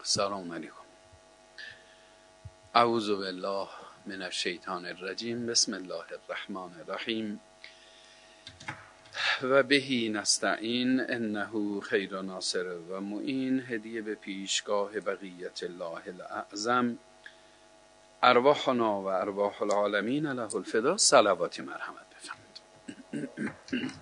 سلام علیکم. اعوذ بالله من الشیطان الرجیم. بسم الله الرحمن الرحیم. و بهی نستعین انه خیر ناصر و معین. هدیه به پیشگاه بقیت الله الاعظم، ارواحنا و ارواح العالمین له الفدا. صلواتی مرحمت بفرمایید.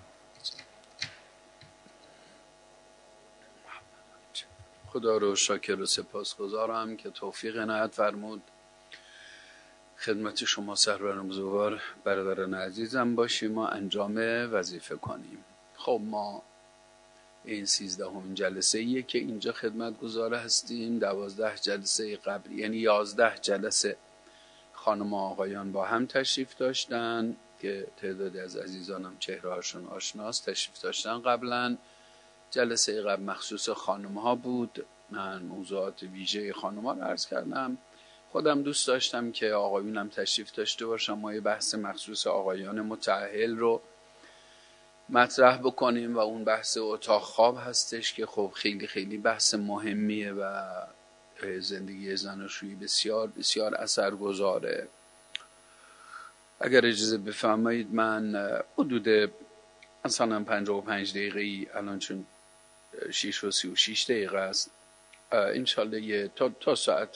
خدا رو شاکر و سپاسگزارم که توفیق عنایت فرمود خدمت شما سروران بزرگوار برادران عزیزم باشیم و انجام وظیفه کنیم. خب ما این 13مین جلسه ایه که اینجا خدمت گزار هستیم. 12 جلسه قبل، یعنی 11 جلسه خانم و آقایان با هم تشریف داشتن که تعدادی از عزیزانم چهرهاشون آشناست، تشریف داشتن. قبلا جلسه قبل مخصوص خانم ها بود. من موضوعات ویژه خانم ها رو عرض کردم. خودم دوست داشتم که آقایونم تشریف داشته باشم. ما یه بحث مخصوص آقایان متأهل رو مطرح بکنیم و اون بحث اتاق خواب هستش که خب خیلی خیلی بحث مهمیه و زندگی زناشویی بسیار بسیار اثرگذاره. اگر اجازه بفرمایید من حدود مثلا 55 دقیقه‌ای، الان چون 6 و 36 دقیقه است، انشالله تا ساعت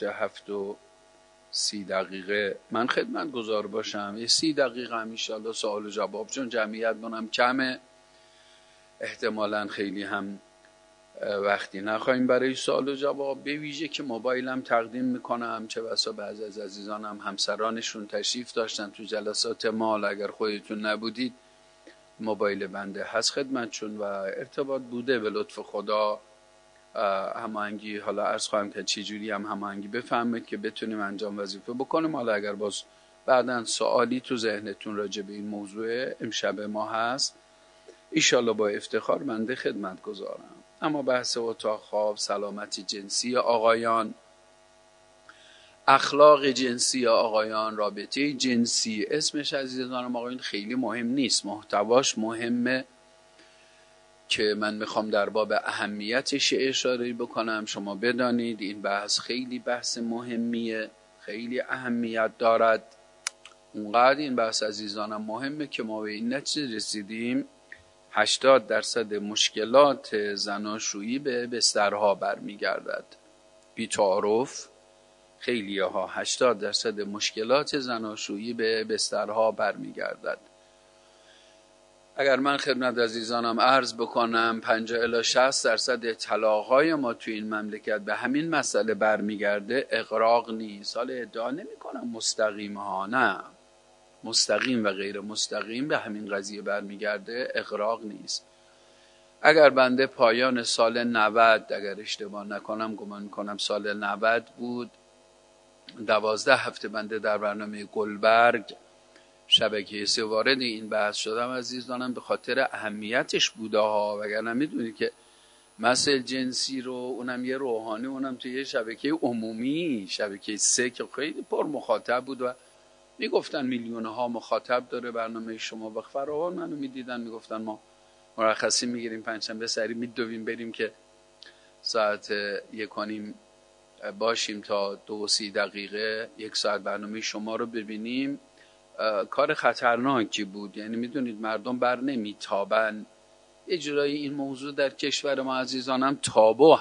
7:30 من خدمت گزار باشم. یه 30 دقیقه هم انشالله سوال و جواب، چون جمعیت منم کمه، احتمالاً خیلی هم وقتی نخواهیم برای سوال و جواب. به ویژه که موبایلم تقدیم میکنم، چه بسا بعضی از عزیزانم همسرانشون تشریف داشتن تو جلسات ما. اگر خودتون نبودید موبایل بنده هست خدمتشون و ارتباط بوده به لطف خدا. هماهنگی حالا عرض خواهم که چه جوری هم هماهنگی بفهمید که بتونیم انجام وظیفه بکنیم. حالا اگر باز بعداً سوالی تو ذهنتون راجع به این موضوع امشب ما هست، ایشالله با افتخار بنده خدمت گذارم. اما بحث اتاق خواب، سلامتی جنسی آقایان، اخلاق جنسی آقایان، رابطه جنسی، اسمش عزیزانم آقایان خیلی مهم نیست، محتواش مهمه که من میخوام در باب اهمیتش اشاره بکنم. شما بدانید این بحث خیلی بحث مهمیه، خیلی اهمیت دارد. اونقدر این بحث عزیزانم مهمه که ما به این نتیجه رسیدیم 80% مشکلات زناشویی به بسترها برمیگردد. بی تعارف خیلی ها 80% مشکلات زناشویی به بسترها برمیگردد. اگر من خدمت عزیزانم عرض بکنم 50 الی 60% طلاق‌های ما توی این مملکت به همین مسئله برمیگرده، اغراق نیست. حالا ادعا نمی‌کنم مستقیم ها، نه، مستقیم و غیر مستقیم به همین قضیه برمیگرده، اغراق نیست. اگر بنده پایان سال 90، اگر اشتباه نکنم، گمان می‌کنم سال 90 بود، 12 هفته بنده در برنامه گلبرگ شبکه 3 وارد این بحث شدم عزیزانم، به خاطر اهمیتش بوده ها. وگرنه میدونید که مسائل جنسی رو، اونم یه روحانی، اونم توی یه شبکه عمومی، شبکه 3 که خیلی پر مخاطب بود و میگفتن میلیون ها مخاطب داره برنامه شما. و فراوان منو میدیدن میگفتن ما مرخصی میگیریم پنجشنبه سری میدویم بریم که ساعت 1:30 باشیم تا 2:30 دقیقه 1 ساعت برنامه شما رو ببینیم. کار خطرناکی بود. یعنی میدونید مردم بر نمیتابن. یه جورایی این موضوع در کشور ما عزیزانم تابو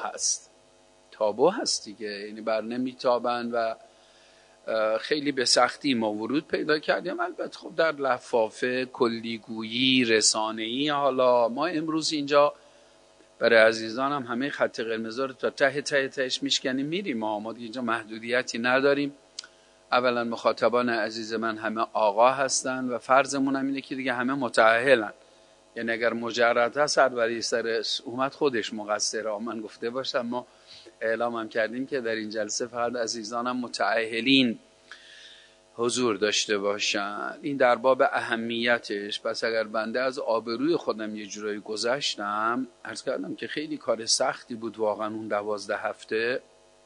هست دیگه. یعنی بر نمیتابن و خیلی به سختی ما ورود پیدا کردیم. البته خب در لفافه، کلیگویی، رسانه‌ای. حالا ما امروز اینجا برای عزیزانم همه خط قرمزا رو تا تهش میشکنیم میریم. ما دیگه اینجا محدودیتی نداریم. اولا مخاطبان عزیز من همه آقا هستن و فرضمون هم اینه که دیگه همه متأهلن. یعنی اگر مجرد هست هر ولی سر اومد خودش مقصره. من گفته باشم ما اعلام هم کردیم که در این جلسه فقط عزیزانم متأهلین حضور داشته باشن. این در باب اهمیتش. پس اگر بنده از آبروی خودم یه جورایی گذشتم، عرض کردم که خیلی کار سختی بود واقعا اون 12 هفته،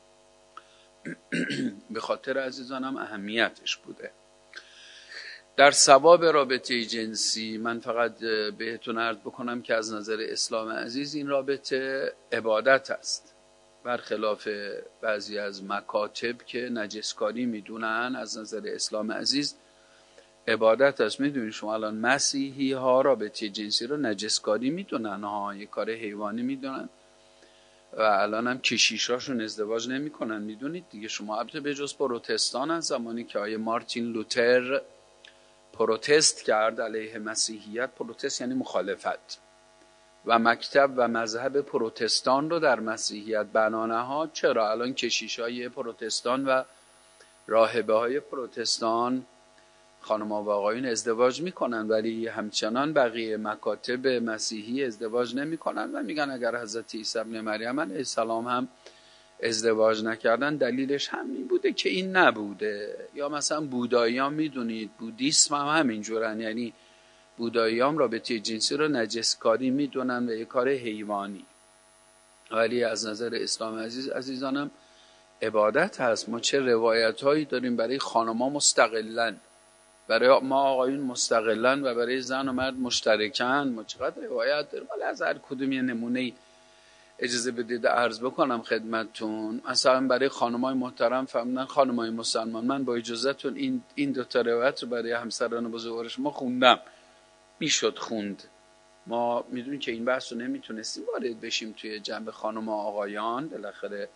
به خاطر عزیزانم اهمیتش بوده. در ثواب رابطه جنسی من فقط بهتون عرض بکنم که از نظر اسلام عزیز این رابطه عبادت است و برخلاف بعضی از مکاتب که نجسکاری میدونن از نظر اسلام عزیز عبادت است. میدونید شما الان مسیحی ها رابطه جنسی رو نجسکاری میدونن ها، یه کار حیوانی میدونن و الان هم کشیشاشون ازدواج نمیکنن. میدونید دیگه شما البته به جز پروتستان از زمانی که آیه مارتین لوتر پروتست کرد علیه مسیحیت، پروتست یعنی مخالفت، و مکتب و مذهب پروتستان رو در مسیحیت بنا نهاد، چرا الان کشیشای پروتستان و راهبه های پروتستان خانم‌ها و آقایون ازدواج میکنن، ولی همچنان بقیه مکاتب مسیحی ازدواج نمیکنن و میگن اگر حضرت عیسی ابن مریم علیه السلام هم ازدواج نکردن دلیلش همین بوده که این نبوده. یا مثلا بودایی ها میدونید بودیسم هم همینجورن، یعنی بودایی هم رابطه جنسی رو نجسکاری میدونن و یه کار حیوانی، ولی از نظر اسلام عزیزانم عبادت هست. ما چه روایت هایی داریم برای خانما مستقلن، برای ما آقایون مستقلن و برای زن و مرد مشترکن. ما چقدر روایت داریم. ولی از هر کدوم یه نمونه اجازه بدید عرض بکنم خدمتتون. مثلا برای خانمای محترم فهمیدن خانمای مسلمان، من با اجازهتون این دو تا روایت رو برای همسران بزرگوار شما خوندم، میشد خوند. ما میدونیم که این بحث رو نمیتونستیم وارد بشیم توی جنب خانم و آقایان، بالاخره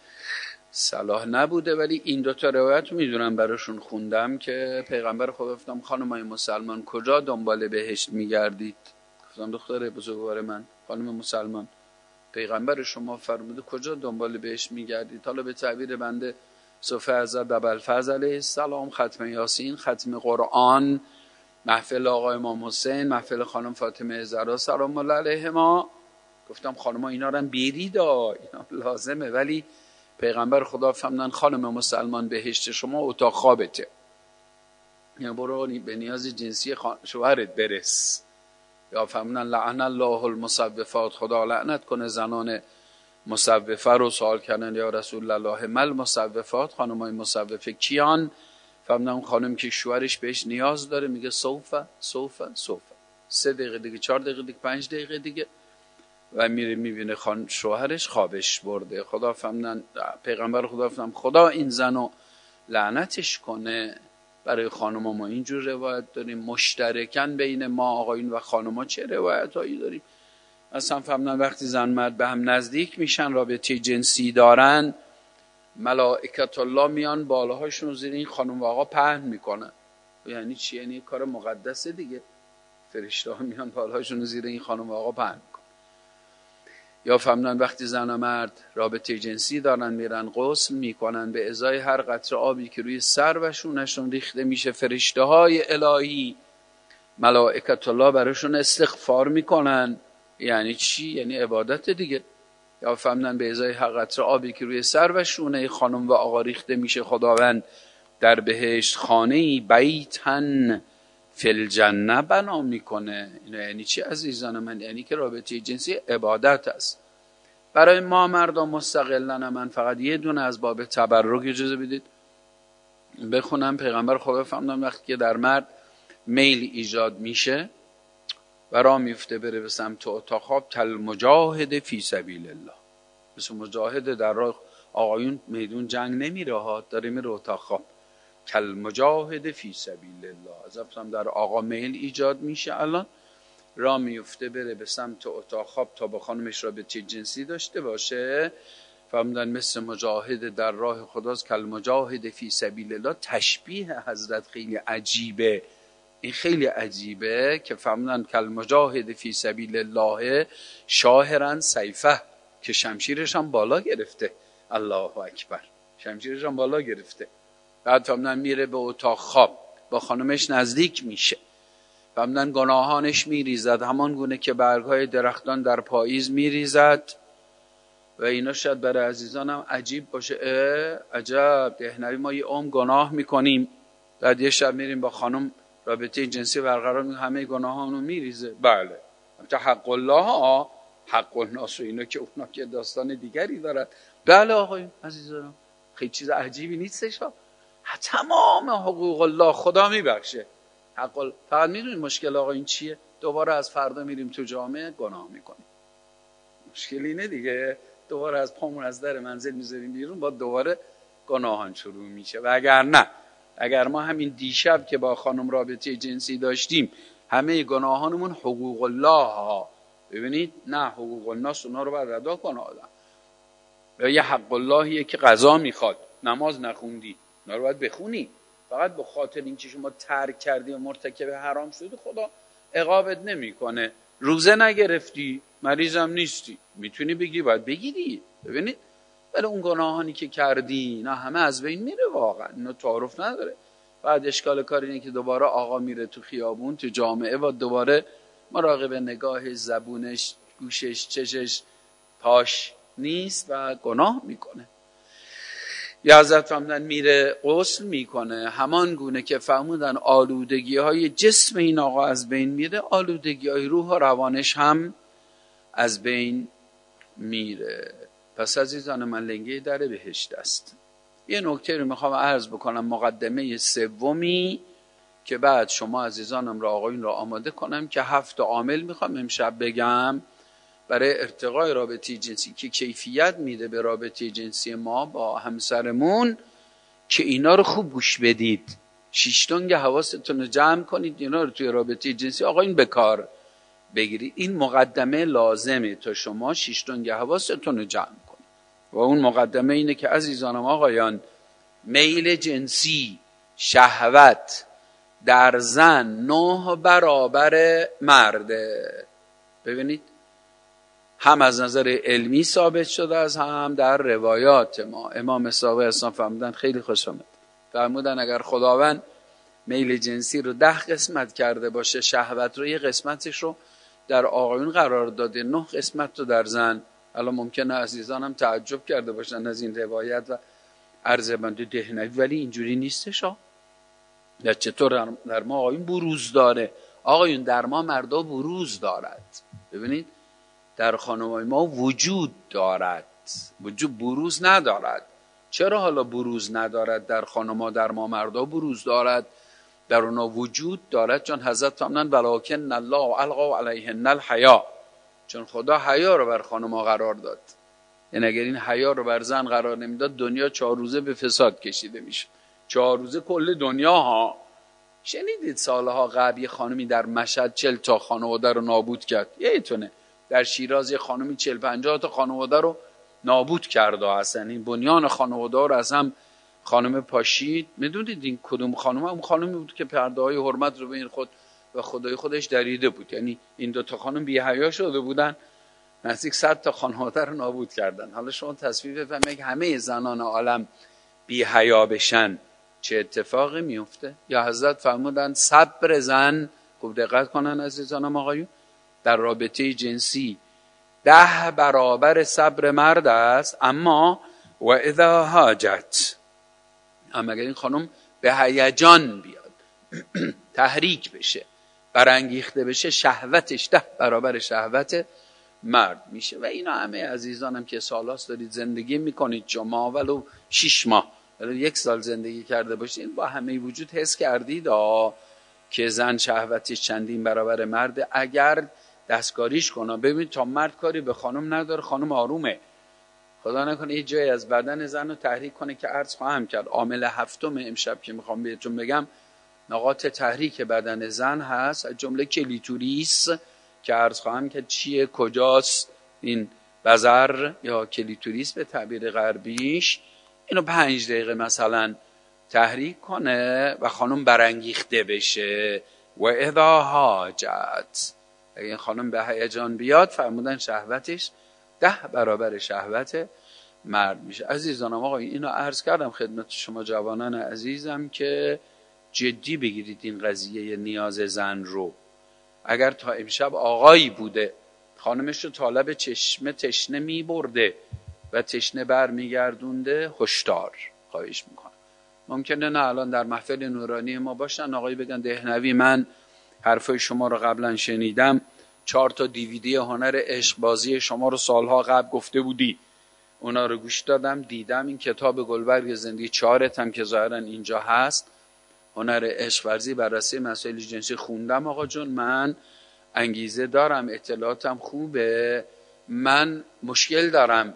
صلاح نبوده، ولی این دو تا روایت رو میدونم براشون خوندم که پیغمبر خدا گفتم خانمای مسلمان کجا دنبال بهشت میگردید؟ گفتم دختر بزرگوار من خانم مسلمان، پیغمبر شما فرموده کجا دنبال بهشت میگردید؟ حالا به تعبیر بنده صفحه حضرت ابوالفضل علیه السلام، ختم یاسین، ختم قرآن، محفل آقای امام حسین، محفل خانم فاطمه زهرا سلام الله علیهما. گفتم خانم‌ها اینا رو هم برید، اینا لازمه، ولی پیغمبر خدا فرمودن خانم مسلمان بهشت شما اتاق خوابته، یعنی برو به نیاز جنسی شوهرت برس. یا فرمودن لعن الله المصوفات، خدا لعنت کنه زنان مصوفه رو. سوال کردن یا رسول الله مل مصوفات، خانمای مصوفه کیان؟ فرمودن خانم که شوهرش بهش نیاز داره، میگه سوفه 3 دقیقه دیگه، 4 دقیقه دیگه، 5 دقیقه دیگه، و میره میبینه شوهرش خوابش برده. خدا فرمودن پیغمبر خدا فرمودن خدا این زنو لعنتش کنه. برای خانم‌ها ما اینجور روایت داریم. مشترکاً بین ما آقایون و خانم‌ها چه روایتایی داریم؟ مثلا فرمودن وقتی زن مرد به هم نزدیک میشن، رابطه جنسی دارن، ملائکت الله میان بالاهاشون زیر این خانم و آقا پهن میکنن. یعنی چی؟ یعنی کار مقدسه دیگه. فرشته ها میان بالاهاشون زیر این خانم و آقا پهن میکنن. یا فهمدن وقتی زن و مرد رابطه جنسی دارن میرن غسل میکنن، به ازای هر قطره آبی که روی سر و شونشون ریخته میشه فرشته های الهی ملائکت الله براشون استغفار میکنن. یعنی چی؟ یعنی عبادت دیگه. یا فهمدن به ازای هر قطره آبی که روی سر و شونه خانم و آقا ریخته میشه خداوند در بهشت خانه‌ای بیتن فی الجنه بنا میکنه. اینا یعنی چی عزیزان من؟ یعنی که رابطه جنسی عبادت است. برای ما مردم مستقلن من فقط یه دونه از باب تبرک اجازه بدید بخونم. پیغمبر خدا فرمودن وقتی که در مرد میل ایجاد میشه و راه میفته بره به سمت اتاق خواب، کل مجاهد فی سبیل الله، مثل مجاهد در راه آقایون میدون جنگ نمیره ها، داره میره اتاق خواب. کل مجاهد فی سبیل الله، از افتم در آقا میل ایجاد میشه، الان راه میفته بره به سمت اتاق خواب تا با خانمش رابطه جنسی داشته باشه، فرمودن مثل مجاهد در راه خداست. کل مجاهد فی سبیل الله. تشبیه حضرت خیلی عجیبه، این خیلی عجیبه که فرمودن کل مجاهد فی سبیل الله شاهرن سیفه، که شمشیرش هم بالا گرفته. الله اکبر، شمشیرش هم بالا گرفته. بعد فرمودن میره به اتاق خواب با خانمش نزدیک میشه، فرمودن گناهانش میریزد همان گونه که برگهای درختان در پاییز میریزد. و اینا شاید برای عزیزانم عجیب باشه، عجب دهنوی ما یه عمر گناه میکنیم، بعد یه شب میریم با خانم رابطه جنسی برقرار میکنیم همه گناهانو میریزه. بله تا حق الله حق الناس و اینا که اونا که داستان دیگری دارد. بله آقایون عزیزانم خیلی چیز عجیبی نیستش ها. تمام حقوق الله خدا میبخشه. فقط میدونید مشکل آقایون چیه؟ دوباره از فردا میریم تو جامعه گناه میکنیم. مشکل اینه دیگه، دوباره از پامون از در منزل میذاریم بیرون، با دوباره گناهان شروع میشه. و اگر نه، اگر ما همین دیشب که با خانم رابطه جنسی داشتیم همه گناهانمون حقوق الله ها، ببینید نه حقوق الناس، اونا رو باید ردا کنه آدم. یا یه حق اللهیه که قضا میخواد، نماز نخوندی اونا رو باید بخونی، فقط به خاطر اینکه شما ترک کردی و مرتکب حرام شدی خدا عقابت نمیکنه. روزه نگرفتی، مریضم نیستی، میتونی بگیری، باید بگیری. ببینید ولی اون گناهانی که کردی اینا همه از بین میره، واقعا اینا تعارف نداره. بعد اشکال کار اینه که دوباره آقا میره تو خیابون تو جامعه و دوباره مراقب نگاهش، زبونش، گوشش، چشش، پاش نیست و گناه میکنه. یا حضرت فرمودن میره غسل میکنه، همان گونه که فرمودن آلودگی های جسم این آقا از بین میره، آلودگی های روح و روانش هم از بین میره. پس عزیزان من لنگه در بهشت است. یه نکته رو میخوام عرض بکنم، مقدمه سومی که بعد شما عزیزانم را آقایون را آماده کنم که 7 عامل میخوام امشب بگم برای ارتقای رابطه جنسی که کیفیت میده به رابطه جنسی ما با همسرمون، که اینا رو خوب گوش بدید، 6 تنگ حواستون رو جمع کنید، اینا رو توی رابطه جنسی آقایون به کار بگیرید. این مقدمه لازمه تا شما 6 تنگ حواستون رو جمع کنید. و اون مقدمه اینه که عزیزانم آقایان، میل جنسی، شهوت در زن 9 برابر مرده. ببینید هم از نظر علمی ثابت شده از هم در روایات ما. امام صادق اسلام فرمودن، خیلی خوش آمد، فرمودن اگر خداوند میل جنسی رو 10 قسمت کرده باشه، شهوت رو 1 قسمتش رو در آقایون قرار داده، 9 قسمت رو در زن. الان ممکنه عزیزانم تعجب کرده باشن از این روایت و عرض بنده دهنوی، ولی اینجوری نیستش ها. یا چطور در ما آقایون بروز داره؟ آقایون در ما مردا بروز دارد. ببینید در خانم‌های ما وجود دارد، وجود بروز ندارد. چرا حالا بروز ندارد؟ در خانم‌ها در ما مردا بروز دارد، در اونا وجود دارد. چون حضرت فرمودن ولکن الله القا علیهن الحیا، چون خدا حیا رو بر خانم‌ها قرار داد. یعنی اگر این حیا رو بر زن قرار نمیداد دنیا 4 روزه به فساد کشیده میشه. 4 روزه کل دنیا ها. شنیدید سالها قبل یه خانمی در مشهد 40 تا خانواده رو نابود کرد؟ یادتونه در شیراز یه خانمی 40-50 تا خانواده رو نابود کرد. اصلا این بنیان خانواده رو از هم خانم پاشید. میدونید این کدوم خانم؟ اون خانمی بود که پرده های حرمت رو بین خود و خدای خودش دریده بود. یعنی این 2 تا خانم بی حیا شده بودن، نزدیک 100 تا خانواده رو نابود کردن. حالا شما تصویر بفرمایید همه زنان عالم بی حیا بشن، چه اتفاقی میفته؟ یا حضرت فرمودن صبر زن، خوب دقت کنن عزیزانم آقایون، در رابطه جنسی 10 برابر صبر مرد است. اما و اذا حاجت، اما اگر این خانم به هیجان بیاد تحریک بشه، برانگیخته بشه، شهوتش 10 برابر شهوت مرد میشه. و اینا همه عزیزانم که سالاست دارید زندگی میکنید، شما ولو 6 ماه ولو 1 سال زندگی کرده باشید، با همه وجود حس کردید که زن شهوتش چندین برابر مرد. اگر دستکاریش کنه، ببینید تا مرد کاری به خانم نداره، خانم آرومه، خدا نکنه یه جایی از بدن زن رو تحریک کنه که عرض خواهم کرد. عامل 7 امشب که میخوام بهتون بگم نقاط تحریک بدن زن هست، از جمله کلیتوریس که عرض خواهم کرد چیه، کجاست این بزر یا کلیتوریس به تعبیر غربیش. اینو 5 دقیقه مثلا تحریک کنه و خانم برانگیخته بشه. و اذا حاجت، اگه این خانم به هیجان بیاد فرمودن شهوتش 10 برابر شهوت مرد میشه. عزیزانم آقا اینو عرض کردم خدمت شما جوانان عزیزم که جدی بگیرید این قضیه نیاز زن رو. اگر تا امشب آقایی بوده خانمش رو طالب چشمه تشنه میبرده و تشنه بر میگردونده، هشدار، خواهش میکنم. ممکنه نه الان در محفل نورانی ما باشن آقایی بگن دهنوی من حرفای شما رو قبلا شنیدم، 4 تا دیویدی هنر عشق بازی شما رو سالها قبل گفته بودی، اونا رو گوش دادم، دیدم این کتاب گلبرگ زندگی 4 هم که ظاهرا اینجا هست، هنر عشق ورزی بررسی مسائل جنسی خوندم. آقا جون من انگیزه دارم، اطلاعاتم خوبه، من مشکل دارم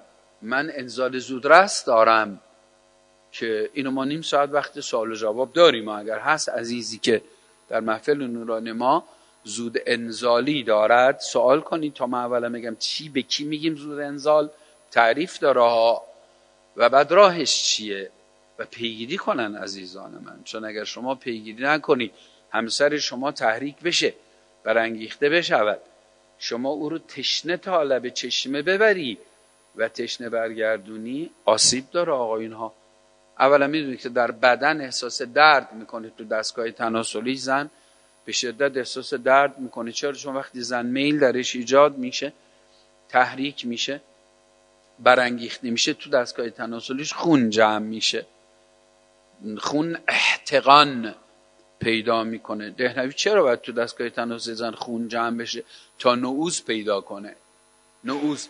من انزال زودرس دارم که اینو ما نیم ساعت وقت سوال و جواب داریم، اگر هست عزیزی که در محفل نورانی ما زود انزالی دارد سوال کنید تا من اولا میگم چی به کی میگیم زود انزال، تعریف داره ها و بعد راهش چیه و پیگیری کنن عزیزان من. چون اگر شما پیگیری نکنید همسر شما تحریک بشه، برانگیخته بشود، شما او رو تشنه تا لب چشمه ببری و تشنه برگردونی، آسیب داره آقایون ها. اولا میدونید که در بدن احساس درد میکنه، تو دستگاه تناسلی زن به شدت احساس درد میکنه. چرا؟ چون وقتی زن میل درش ایجاد میشه، تحریک میشه، برانگیخته میشه، تو دستگاه تناسلیش خون جمع میشه، خون احتقان پیدا میکنه. دهنوی چرا باید تو دستگاه تناسلی زن خون جمع بشه؟ تا نعوذ پیدا کنه. نعوذ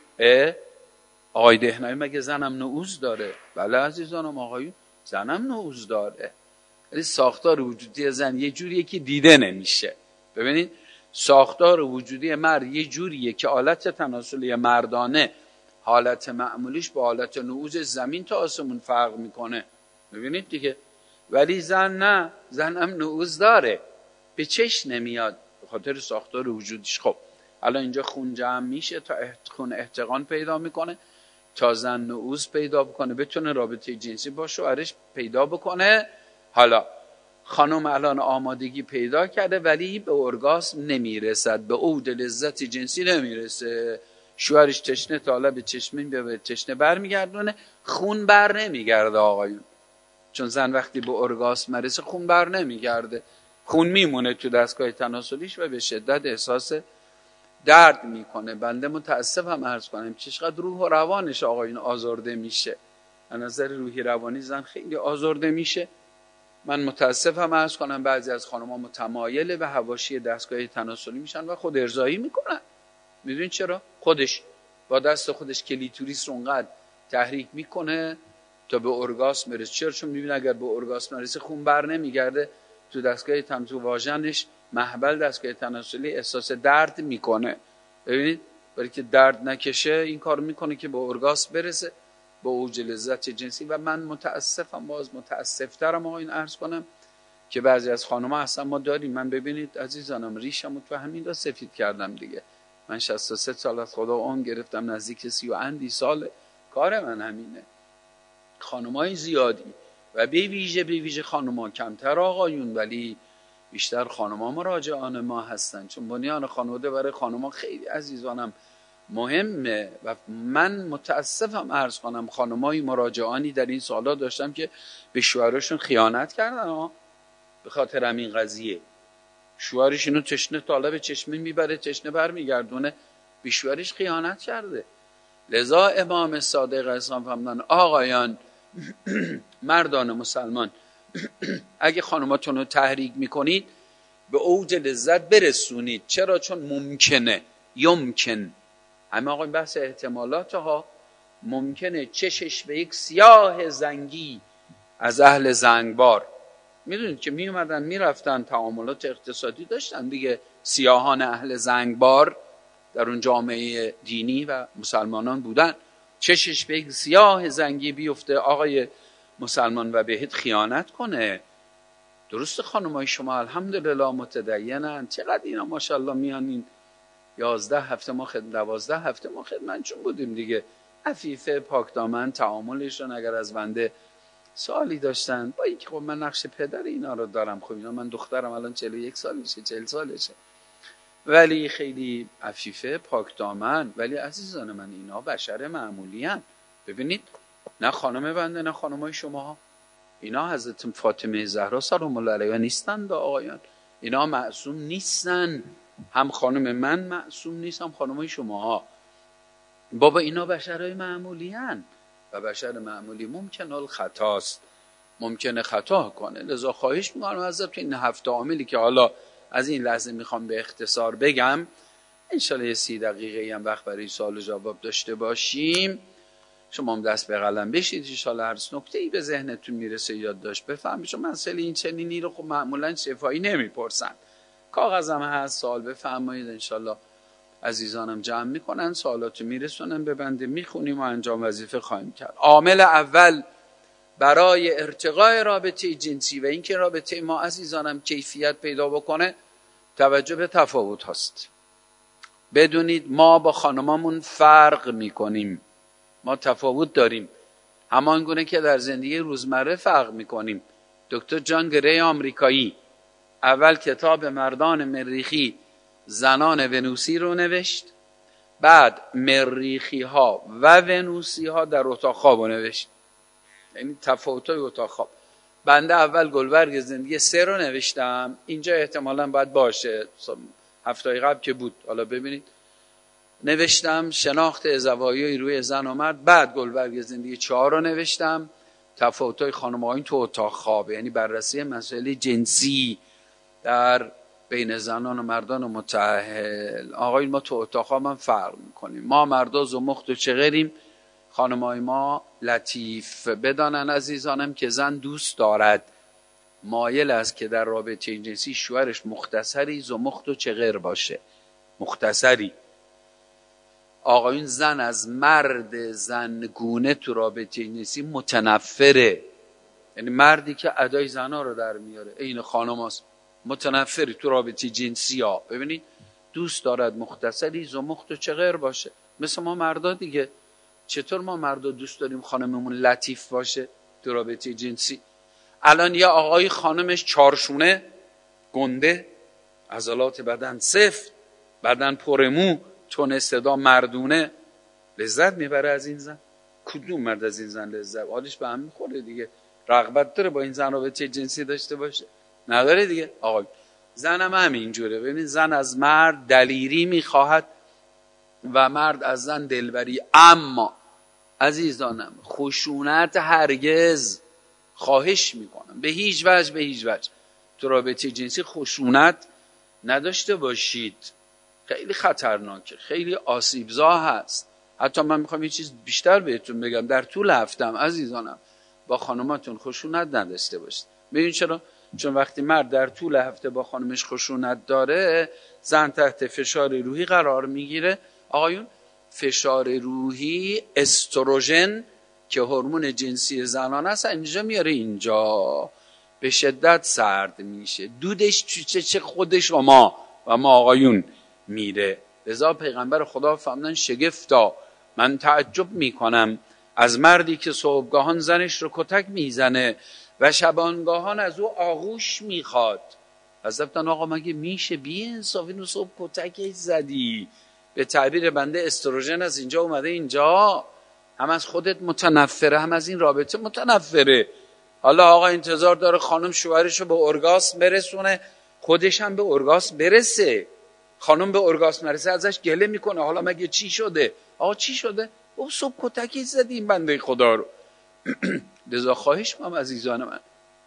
آقای دهنوی مگه زنم نعوذ داره؟ بله عزیزانم آقایون، زنم نعوذ داره. ولی ساختار وجودی زن یه جوریه که دیده نمیشه. ببینید ساختار وجودی مرد یه جوریه که حالت تناسلی مردانه حالت معمولیش با حالت نعوذ زمین تا آسمون فرق میکنه. ببینید دیگه. ولی زن نه، زن هم نعوذ داره، به چش نمیاد به خاطر ساختار وجودیش. خب الان اینجا خون جمع میشه تا خون احتقان پیدا میکنه، تا زن نعوذ پیدا بکنه، بتونه رابطه جنسی با شوهرش پیدا بکنه. حالا خانم الان آمادگی پیدا کرده ولی به ارگاسم نمیرسد، به اوج لذت جنسی نمیرسه، شوهرش تشنه تا لب چشمین به تشنه برمیگردونه، خون بر نمیگرده آقایون. چون زن وقتی به ارگاسم مرسه خون بر نمیگرده، خون میمونه تو دستگاه تناسلیش و به شدت احساس درد میکنه. بنده متاسفم عرض کنم چقدر روح و روانش آقایون آزرده میشه. از نظر روحی روانی زن خیلی آزرده میشه. من متاسفم عرض کنم بعضی از خانم‌ها متمایل به حواشی دستگاه تناسلی میشن و خود ارضایی میکنن. میدونین چرا؟ خودش با دست خودش کلیتوریس رو اونقدر تحریک میکنه تا به ارگاسم برسه. چرا؟ چون میبینه اگر به ارگاسم برسه خون بر نمیگرده، تو دستگاه تناسلی واژنش محبل دستگاه تناسلی احساس درد میکنه. ببینید برای که درد نکشه این کار میکنه که به ارگاسم برسه، به اوج لذت جنسی. و من متاسفم، باز متاسفترم آقا این عرض کنم که بعضی از خانم‌ها اصلا ما داریم. من ببینید عزیزانم ریشمو تو همین را سفید کردم دیگه. من 63 سال از خدا عمر گرفتم، نزدیک 30 اندی سال کار من همینه. خانم‌های زیادی و به ویژه خانم‌ها، کمتر آقایون ولی بیشتر خانم‌ها مراجعان ما هستن، چون بنیان خانواده برای خانم‌ها خیلی عزیزانم مهمه. و من متاسفم عرض کنم خانم‌های مراجعانی در این سالا داشتم که به شوهرشون خیانت کردن به خاطر همین قضیه. شوهرش اینو تشنه طالب چشمه میبره، تشنه برمیگردونه، به شوهرش خیانت کرده. لذا امام صادق اسلام فرمودن آقایان مردان مسلمان اگه خانماتون رو تحریک میکنید به اوج لذت برسونید. چرا؟ چون ممکنه، یمکن، همه آقای بحث احتمالات ها، ممکنه چشش به یک سیاه زنگی از اهل زنگبار، میدونید که میومدن میرفتن تعاملات اقتصادی داشتن دیگه، سیاهان اهل زنگبار در اون جامعه دینی و مسلمانان بودن، چشش به یک سیاه زنگی بیفته آقای مسلمان و بهت خیانت کنه. درست خانمای شما الحمدلله متدینن، چقدر اینا ماشاءالله میانین 11 هفته ما 12 هفته ما خدمتشون بودیم دیگه، عفیفه پاکدامن، تعاملشون اگر از بنده سوالی داشتن با اینکه خب من نقش پدر اینا رو دارم، خب اینا من دخترم الان 41 سالشه 40 سالشه، ولی خیلی عفیفه پاکدامن. ولی عزیزان من اینا بشر معمولی هن. ببینید نه خانم بنده نه خانمای شما، اینا حضرت فاطمه زهرا سلام الله علیها نیستن دا آقایان، اینا معصوم نیستن، هم خانم من معصوم نیست هم خانمای شما. بابا اینا بشرای معمولی هن و بشر معمولی ممکنه الخطاست، ممکنه خطا کنه. لذا خواهش میکنم حضرت این 7 عاملی که حالا از این لحظه میخوام به اختصار بگم، انشالله 30 دقیقه هم وقت برای سوال و جواب داشته باشیم، شما هم دست به قلم بشید انشالله هر نکته‌ای به ذهنتون میرسه یادداشت بفرمایید. چون مسئله این چنینی رو خب معمولا شفاهی نمیپرسن، کاغذم هست سوال بفرمایید انشالله عزیزانم جمع میکنن، سوالاتو میرسونن به بنده، میخونیم و انجام وظیفه خواهیم کرد. عامل اول برای ارتقاء رابطه جنسی و اینکه رابطه ما عزیزانم کیفیت پیدا بکنه توجه به تفاوت هست. بدونید ما با خانمامون فرق میکنیم، ما تفاوت داریم، همان گونه که در زندگی روزمره فرق میکنیم. دکتر جان گری آمریکایی اول کتاب مردان مریخی زنان ونوسی رو نوشت، بعد مریخی ها و ونوسی ها در اتاق خواب رو نوشت، یعنی تفاوت‌های اتاق خواب. بنده اول گلبرگ زندگی 3 رو نوشتم، اینجا احتمالاً باید باشه، هفته قبل که بود، حالا ببینید نوشتم شناخت زوایای روی زن و مرد. بعد گلبرگ زندگی 4 رو نوشتم، تفاوت‌های خانم و آقایون تو اتاق خواب، یعنی بررسی مسائل جنسی در بین زنان و مردان و متأهل. آقایون ما تو اتاق خواب هم فرق میکنیم، ما مردا زمخت و چغریم، خانمای ما لطیف. بدانن عزیزانم که زن دوست دارد، مایل است که در رابطه جنسی شوهرش مختصری زمخت و چغر باشه، مختصری. آقایون زن از مرد زنگونه تو رابطه جنسی متنفره، یعنی مردی که ادای زنها رو در میاره این خانم هاست، متنفری تو رابطه جنسی ها. ببینید دوست دارد مختصری زمخت و چغر باشه، مثل ما مردا دیگه. چطور ما مردا دوست داریم خانممون لطیف باشه تو رابطه جنسی؟ الان یه آقای خانمش چارشونه، گنده، عضلات بدن سفت، بدن پرمو، تون صدا مردونه، لذت میبره از این زن؟ کدوم مرد از این زن لذت؟ حالش به هم میخوره دیگه، رغبت داره با این زن رابطه جنسی داشته باشه؟ نداره دیگه. آقای زنم همینجوره. ببینید زن از مرد دلیری میخواهد و مرد از زن دلبری، اما عزیزانم خشونت هرگز، خواهش میکنم به هیچ وجه تو رابطه جنسی خشونت نداشته باشید. خیلی خطرناکه، خیلی آسیبزا هست. حتی من میخوام یه چیز بیشتر بهتون بگم، در طول هفتم عزیزانم با خانماتون خشونت نداشته باشید. ببین چرا؟ چون وقتی مرد در طول هفته با خانمش خشونت داره، زن تحت فشار روحی قرار میگیره. آقایون فشار روحی، استروژن که هورمون جنسی زنان است، اینجا میاره، اینجا به شدت سرد میشه، دودش چه خود شما و ما آقایون میره. لذا پیغمبر خدا فرمودن شگفتا، من تعجب میکنم از مردی که صبحگاهان زنش رو کتک میزنه و شبانگاهان از او آغوش میخواد. حضرتان آقا مگه میشه بی انصافی رو صبح کتک زدی؟ به تعبیر بنده استروژن از اینجا اومده اینجا، هم از خودت متنفره هم از این رابطه متنفره. حالا آقا انتظار داره خانم شوهرش رو به ارگاسم برسونه، خودش هم به ارگاسم برسه. خانم به ارگاسم برسه ازش گله میکنه، حالا مگه چی شده؟ آقا چی شده؟ او صبح کتکی زدی این بنده خدا رو. لذا خواهش می‌کنم عزیزان من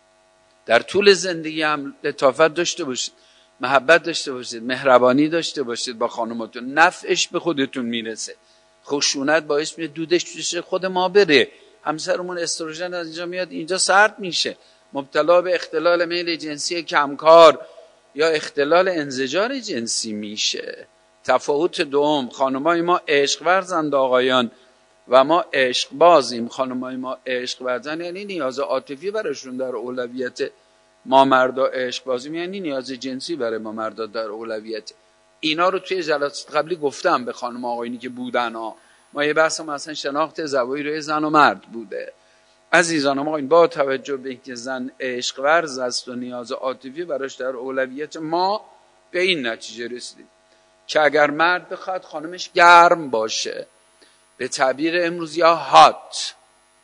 در طول زندگی هم لطافت داشته باشید، محبت داشته باشید، مهربانی داشته باشید با خانماتون، نفعش به خودتون میرسه. خشونت باعث میشه دودش توش خود ما بره، همسرمون استروژن از اینجا میاد اینجا سرد میشه، مبتلا به اختلال میل جنسی کمکار یا اختلال انزجار جنسی میشه. تفاوت دوم، خانمای ما عشق ورزند آقایان و ما عشق بازیم. خانمای ما عشق ورزن یعنی نیاز عاطفی براشون در اولویت، ما مردا عشق بازیم یعنی نیاز جنسی برای ما مردا در اولویت. اینا رو توی جلسات قبلی گفتم به خانم آقایونی که بودن ها. ما یه بحث مثلا شناخت زوایی روی زن و مرد بوده. عزیزان ما این با توجه به اینکه زن عشق ورز است و نیاز عاطفی براش در اولویت، ما به این نتیجه رسیدیم که اگر مرد بخواد خانمش گرم باشه، به تعبیر امروز یا هات،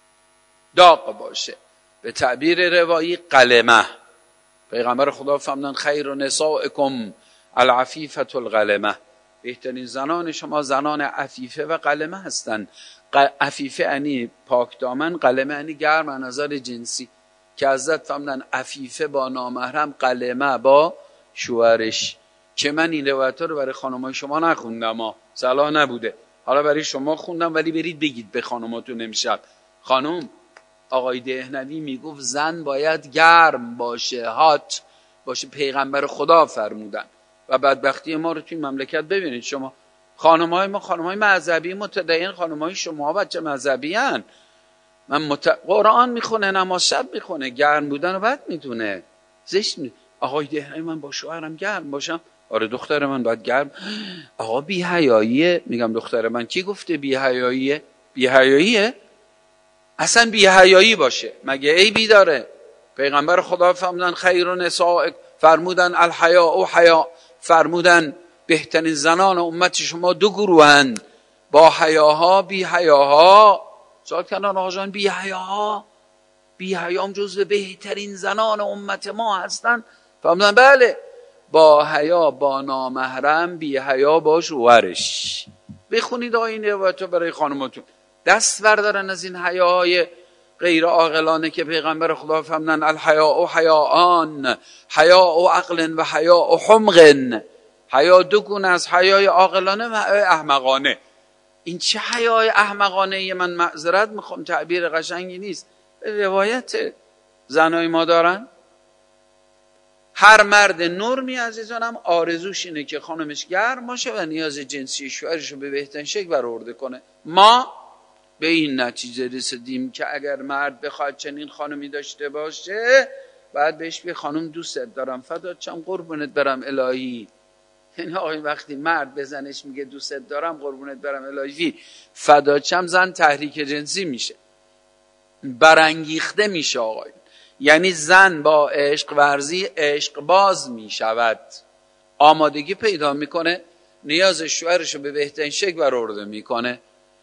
داغ باشه، به تعبیر روایی قلمه. پیغمبر خدا فرمودن خیر نسائکم العفیفة القلمه، بهترین زنان شما زنان عفیفه و قلمه هستند. عفیفه یعنی پاک دامن، قلمه یعنی گرم از نظر جنسی، که حضرت فرمودن عفیفه با نامحرم، قلمه با شوهرش. که من این روایت‌ها رو برای خانمای شما نخوندم، صلاح نبوده، حالا برای شما خوندم، ولی برید بگید به خانماتون امشب. خانم آقای دهنوی میگفت زن باید گرم باشه، هات باشه، پیغمبر خدا فرمودن. و بدبختی ما رو توی مملکت ببینید شما، خانم‌های ما خانم‌های مذهبی متدین، خانم‌های شما بچه مذهبی هن. قرآن میخونه، نماز شب میخونه، گرم بودن رو بد میدونه، زشت میدونه. آقای دهنه من با شوهرم گرم باشم؟ آره دختر من باید گرم. آقا بی حیاییه. میگم دختر من کی گفته بی حیاییه؟ بی حیاییه؟ اصلا بی حیایی باشه مگه عیبی داره؟ پیغمبر خدا فرمودن خیر نساء، فرمودن الحیاء و حیا، فرمودن بهترین زنان امت شما دو گروهند، با حیاها بی حیاها. سوال کردن آقا جان بی حیاها، بی حیام جزو بهترین زنان امت ما هستن؟ فرمودن بله، با حیا با نامحرم، بی حیا با شوهرش. بخونید این روایتو برای خانماتون، دست بردارن از این حیاهای غیر عاقلانه که پیغمبر خدا فرمودن الحیاء و حیاءان، حیاء و عقل و حیاء و حمق. حیا دو گونه از حیای عاقلانه و حیای احمقانه. این چه حیای احمقانه؟ من معذرت میخوام تعبیر قشنگی نیست، روایت زنای ما دارن. هر مرد نرمی عزیزانم آرزوش اینه که خانمش گرم باشه و نیاز جنسی شوهرش رو به بهترین شکل برآورده کنه. ما به این نتیجه رسیدیم که اگر مرد بخواد چنین خانمی داشته باشه، بعد بهش بگه خانم دوستت دارم، فدات شم، قربونت برم الهی. یعنی آقای وقتی مرد به زنش میگه دوستت دارم، قربونت برم الهی، فدات شم، زن تحریک جنسی میشه، برانگیخته میشه آقای. یعنی زن با عشق ورزی عشق باز میشود، آمادگی پیدا میکنه، نیاز شوهرش رو به بهترین شکل برآورده میکنه.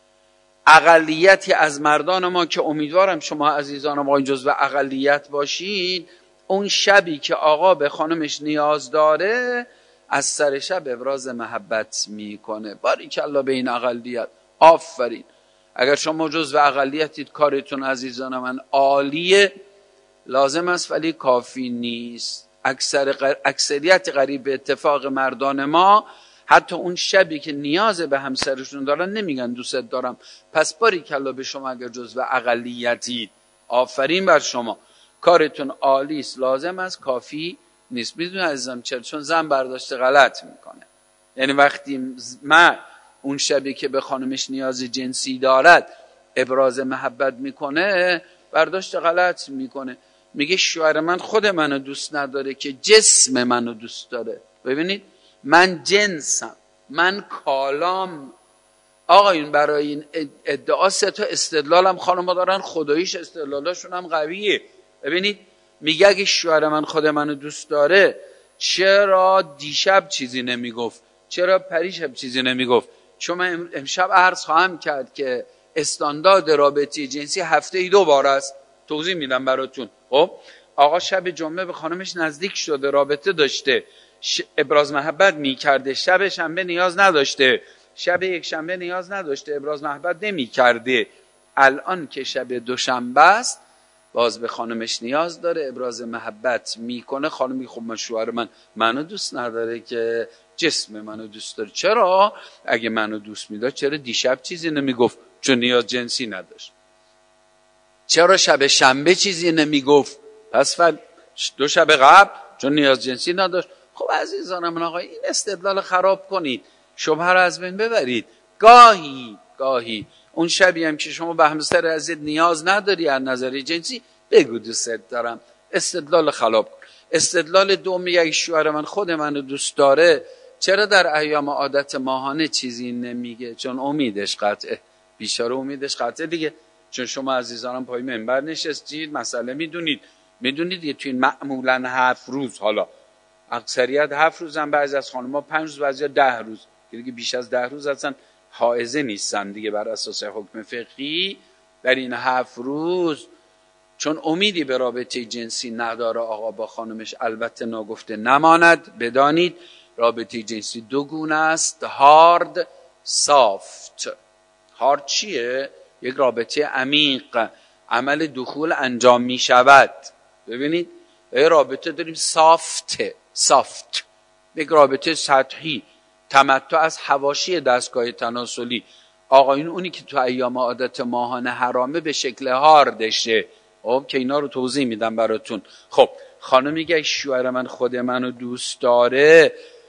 اقلیتی از مردان ما که امیدوارم شما عزیزان ما جزو اقلیت باشین، اون شبی که آقا به خانمش نیاز داره از سر شب ابراز محبت میکنه. باریکالله به این اقلیت، آفرین. اگر شما جزو اقلیتید کارتون عزیزان من عالیه، لازم است ولی کافی نیست. اکثریت قریب به اتفاق مردان ما حتی اون شبی که نیاز به همسرشون دارن نمیگن دوستت دارم. پس باریکالله به شما اگر جزو اقلیتید، آفرین بر شما، کارتون عالی است، لازم است کافی نیست. میدونی عزیزم چرا؟ چون زن برداشت غلط میکنه. یعنی وقتی مرد اون شبی که به خانمش نیاز جنسی دارد ابراز محبت میکنه، برداشت غلط میکنه. میگه شوهر من خود منو دوست نداره که جسم منو دوست داره. ببینید من جنسم، من کالام. آقایون برای این ادعا سه تا استدلالم خانم‌ها دارن، خداییش استدلالاشون هم قویه. ببینید میگه اگه شوهر من خود منو دوست داره، چرا دیشب چیزی نمیگفت؟ چرا پریشب چیزی نمیگفت؟ چون من امشب عرض خواهم کرد که استاندارد رابطه جنسی هفته 2 بار است. توضیح میدم براتون. خب آقا شب جمعه به خانمش نزدیک شده، رابطه داشته، ابراز محبت میکرده. شب شنبه نیاز نداشته، شب یک شنبه نیاز نداشته، ابراز محبت نمیکرده. الان که شب دوشنبه است باز به خانمش نیاز داره، ابراز محبت میکنه. خانم میگه خب من شوهر منو دوست نداره که جسم منو دوست داره. چرا؟ اگه منو دوست میداشت چرا دیشب چیزی نمیگفت؟ چون نیاز جنسی نداشت. چرا شب شنبه چیزی نمیگفت؟ پس 2 شب قبل چون نیاز جنسی نداشت. خب عزیزان من آقا این استدلال خراب کنید، شبهه رو از بین ببرید. گاهی اون شبی هم که شما به همسر عزیز نیاز نداری از نظر جنسی، بگو دوست دارم. استدلال خراب کن. استدلال دوم میگه شوهر من خود منو دوست داره، چرا در ایام عادت ماهانه چیزی نمیگه؟ چون امیدش قطعه. بیچاره امیدش قطعه دیگه. چون شما عزیزانم پای منبر نشستید، مسئله میدونید یه توی معمولا 7 روز، حالا اکثریت 7 روزن، بعضی از خانم‌ها 5 روز، بعضی 10 روز، دیگه بیش از 10 روز اصلا حائضه نیستن دیگه بر اساس حکم فقهی. در این 7 روز چون امیدی به رابطه جنسی نداره آقا با خانمش، البته ناگفته نماند بدانید رابطه جنسی 2 گونه است، هارد، سافت. هارد چیه؟ یک رابطه عمیق، عمل دخول انجام می شود. ببینید یه رابطه داریم سافت، یک رابطه سطحی، تمتع از حواشی دستگاه تناسلی. آقایون اونی که تو ایام عادت ماهانه حرامه به شکل هاردشه. خب که اینا رو توضیح میدم براتون. خب خانم میگه شوهر من خود منو دوست داره،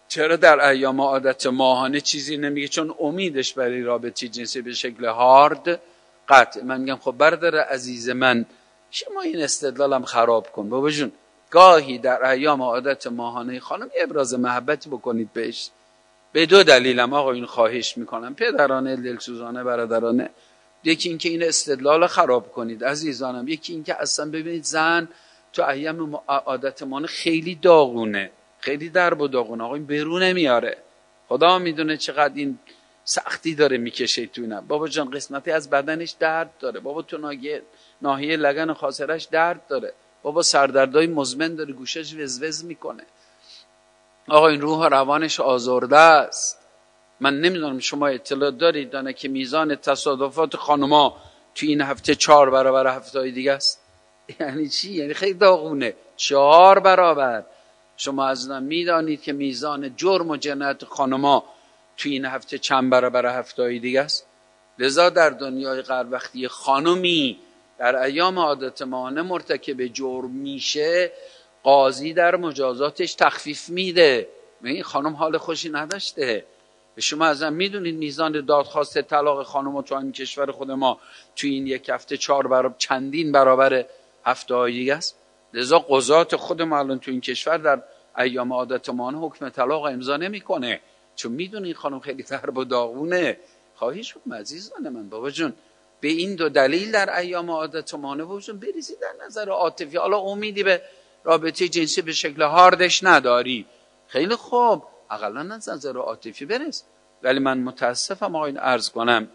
چرا در ایام عادت ماهانه چیزی نمیگه؟ چون امیدش برای رابطه جنسی به شکل هارد قطع. من میگم خب برادر عزیز من، شما این استدلالم خراب کن بابا جون. گاهی در ایام عادت ماهانه خانم ابراز محبتی بکنید بهش، به دو دلیلم آقا این خواهش میکنم، پدرانه دلسوزانه برادرانه. یکی اینکه این استدلال خراب کنید عزیزانم، یکی اینکه اصلا ببینید زن تو ایام عادت ماهانه خیلی داغونه، خیلی درب و داغونه آقا، این برو نمیاره. خدا میدونه چقدر این سختی داره میکشه تو اینم. بابا جان قسمتی از بدنش درد داره، بابا تو ناحیه لگن خاصرش درد داره، بابا سردردای مزمن داره، گوشش وزوز میکنه، آقا این روح و روانش آزرده است. من نمیدونم شما اطلاع دارید دانه که میزان تصادفات خانما تو این هفته 4 برابر هفته‌های دیگه است. یعنی چی؟ یعنی خیلی داغونه، 4 برابر. شما اصلا میدانید که میزان جرم و جنایت خانما تو این هفته چند برابر هفته‌های دیگه است؟ لذا در دنیای غرب وقتی خانمی در ایام عادت ماهانه مرتکب جرم میشه، قاضی در مجازاتش تخفیف میده. این خانم حال خوشی نداشته. شما اصلا میدونید میزان دادخواست طلاق خانم تو این کشور خود ما تو این یک هفته 4 برابر چندین برابر هفته‌های دیگه است. لذا قضات خود ما الان تو این کشور در ایام عادت ماهانه حکم طلاق امضا نمیکنه، چون میدونه این خانم خیلی درب و داغونه. خواهش می‌کنم عزیزان من بابا جون، به این دو دلیل در ایام عادت ماهانه بابا جون بریزید در نظر عاطفی. حالا امیدی به رابطه جنسی به شکل هاردش نداری، خیلی خوب، اقلا از نظر عاطفی برس. ولی من متاسفم آقایون عرض کنم،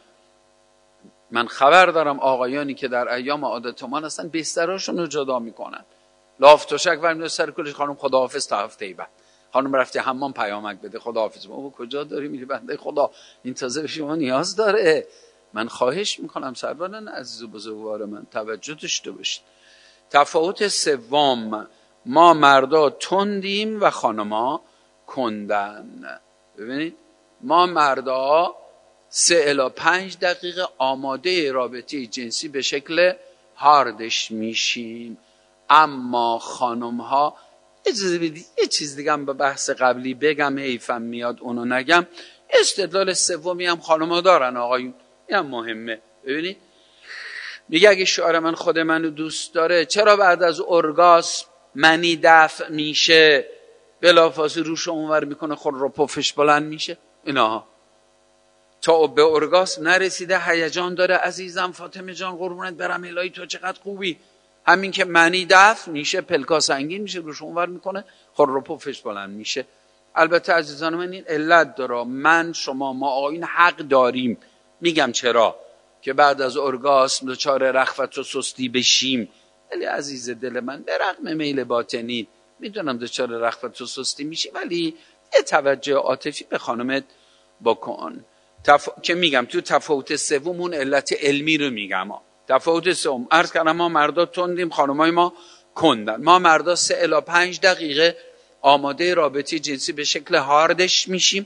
من خبر دارم آقایانی که در ایام عادت ماهانه هستن بستراشون رو جدا میکنن، لاف تشک ورمیده سر کلش، خانم خداحافظ تا هفته بعد، خانم رفتی حمام پیامک بده خداحافظ. بابا کجا داری میری بنده خدا، این تازه به شما نیاز داره. من خواهش میکنم سروران عزیز و بزرگوار من توجه داشته باشید. تفاوت سوم، ما مردا تندیم و خانما کندن. ببینید ما مردا 3 الی 5 دقیقه آماده رابطه جنسی به شکل هاردش میشیم، اما خانم ها یه چیز دیگه هم به بحث قبلی بگم، حیفم میاد اونو نگم. استدلال سومی هم خانم ها دارن آقایون، این هم مهمه. ببینید میگه اگه شوهر من خود منو دوست داره، چرا بعد از ارگاسم منی دفع میشه بلافاصله روش اونور میکنه خود رو پفش بلند میشه؟ اینا تا به ارگاسم نرسیده هیجان داره. عزیزم فاطمه جان قربونت برم الهی تو چقدر خوبی، همین که منی دفع میشه پلکا سنگین میشه روش اونور میکنه خود رو پفش بلند میشه. البته عزیزان من این علت داره، من شما ما آقایون حق داریم، میگم چرا، که بعد از ارگاسم دچار رخوت و سستی بشیم. ولی عزیز دل من به رغم میل باطنی میدونم دچار رخوت و سستی میشی، ولی یه توجه عاطفی به خانمت بکن. که میگم تو تفاوت سوم اون علت علمی رو میگم. تفاوت سوم عرض کردم ما مردا تندیم، خانمای ما کندن. ما مردا 3 الی 5 دقیقه آماده رابطه جنسی به شکل هاردش میشیم،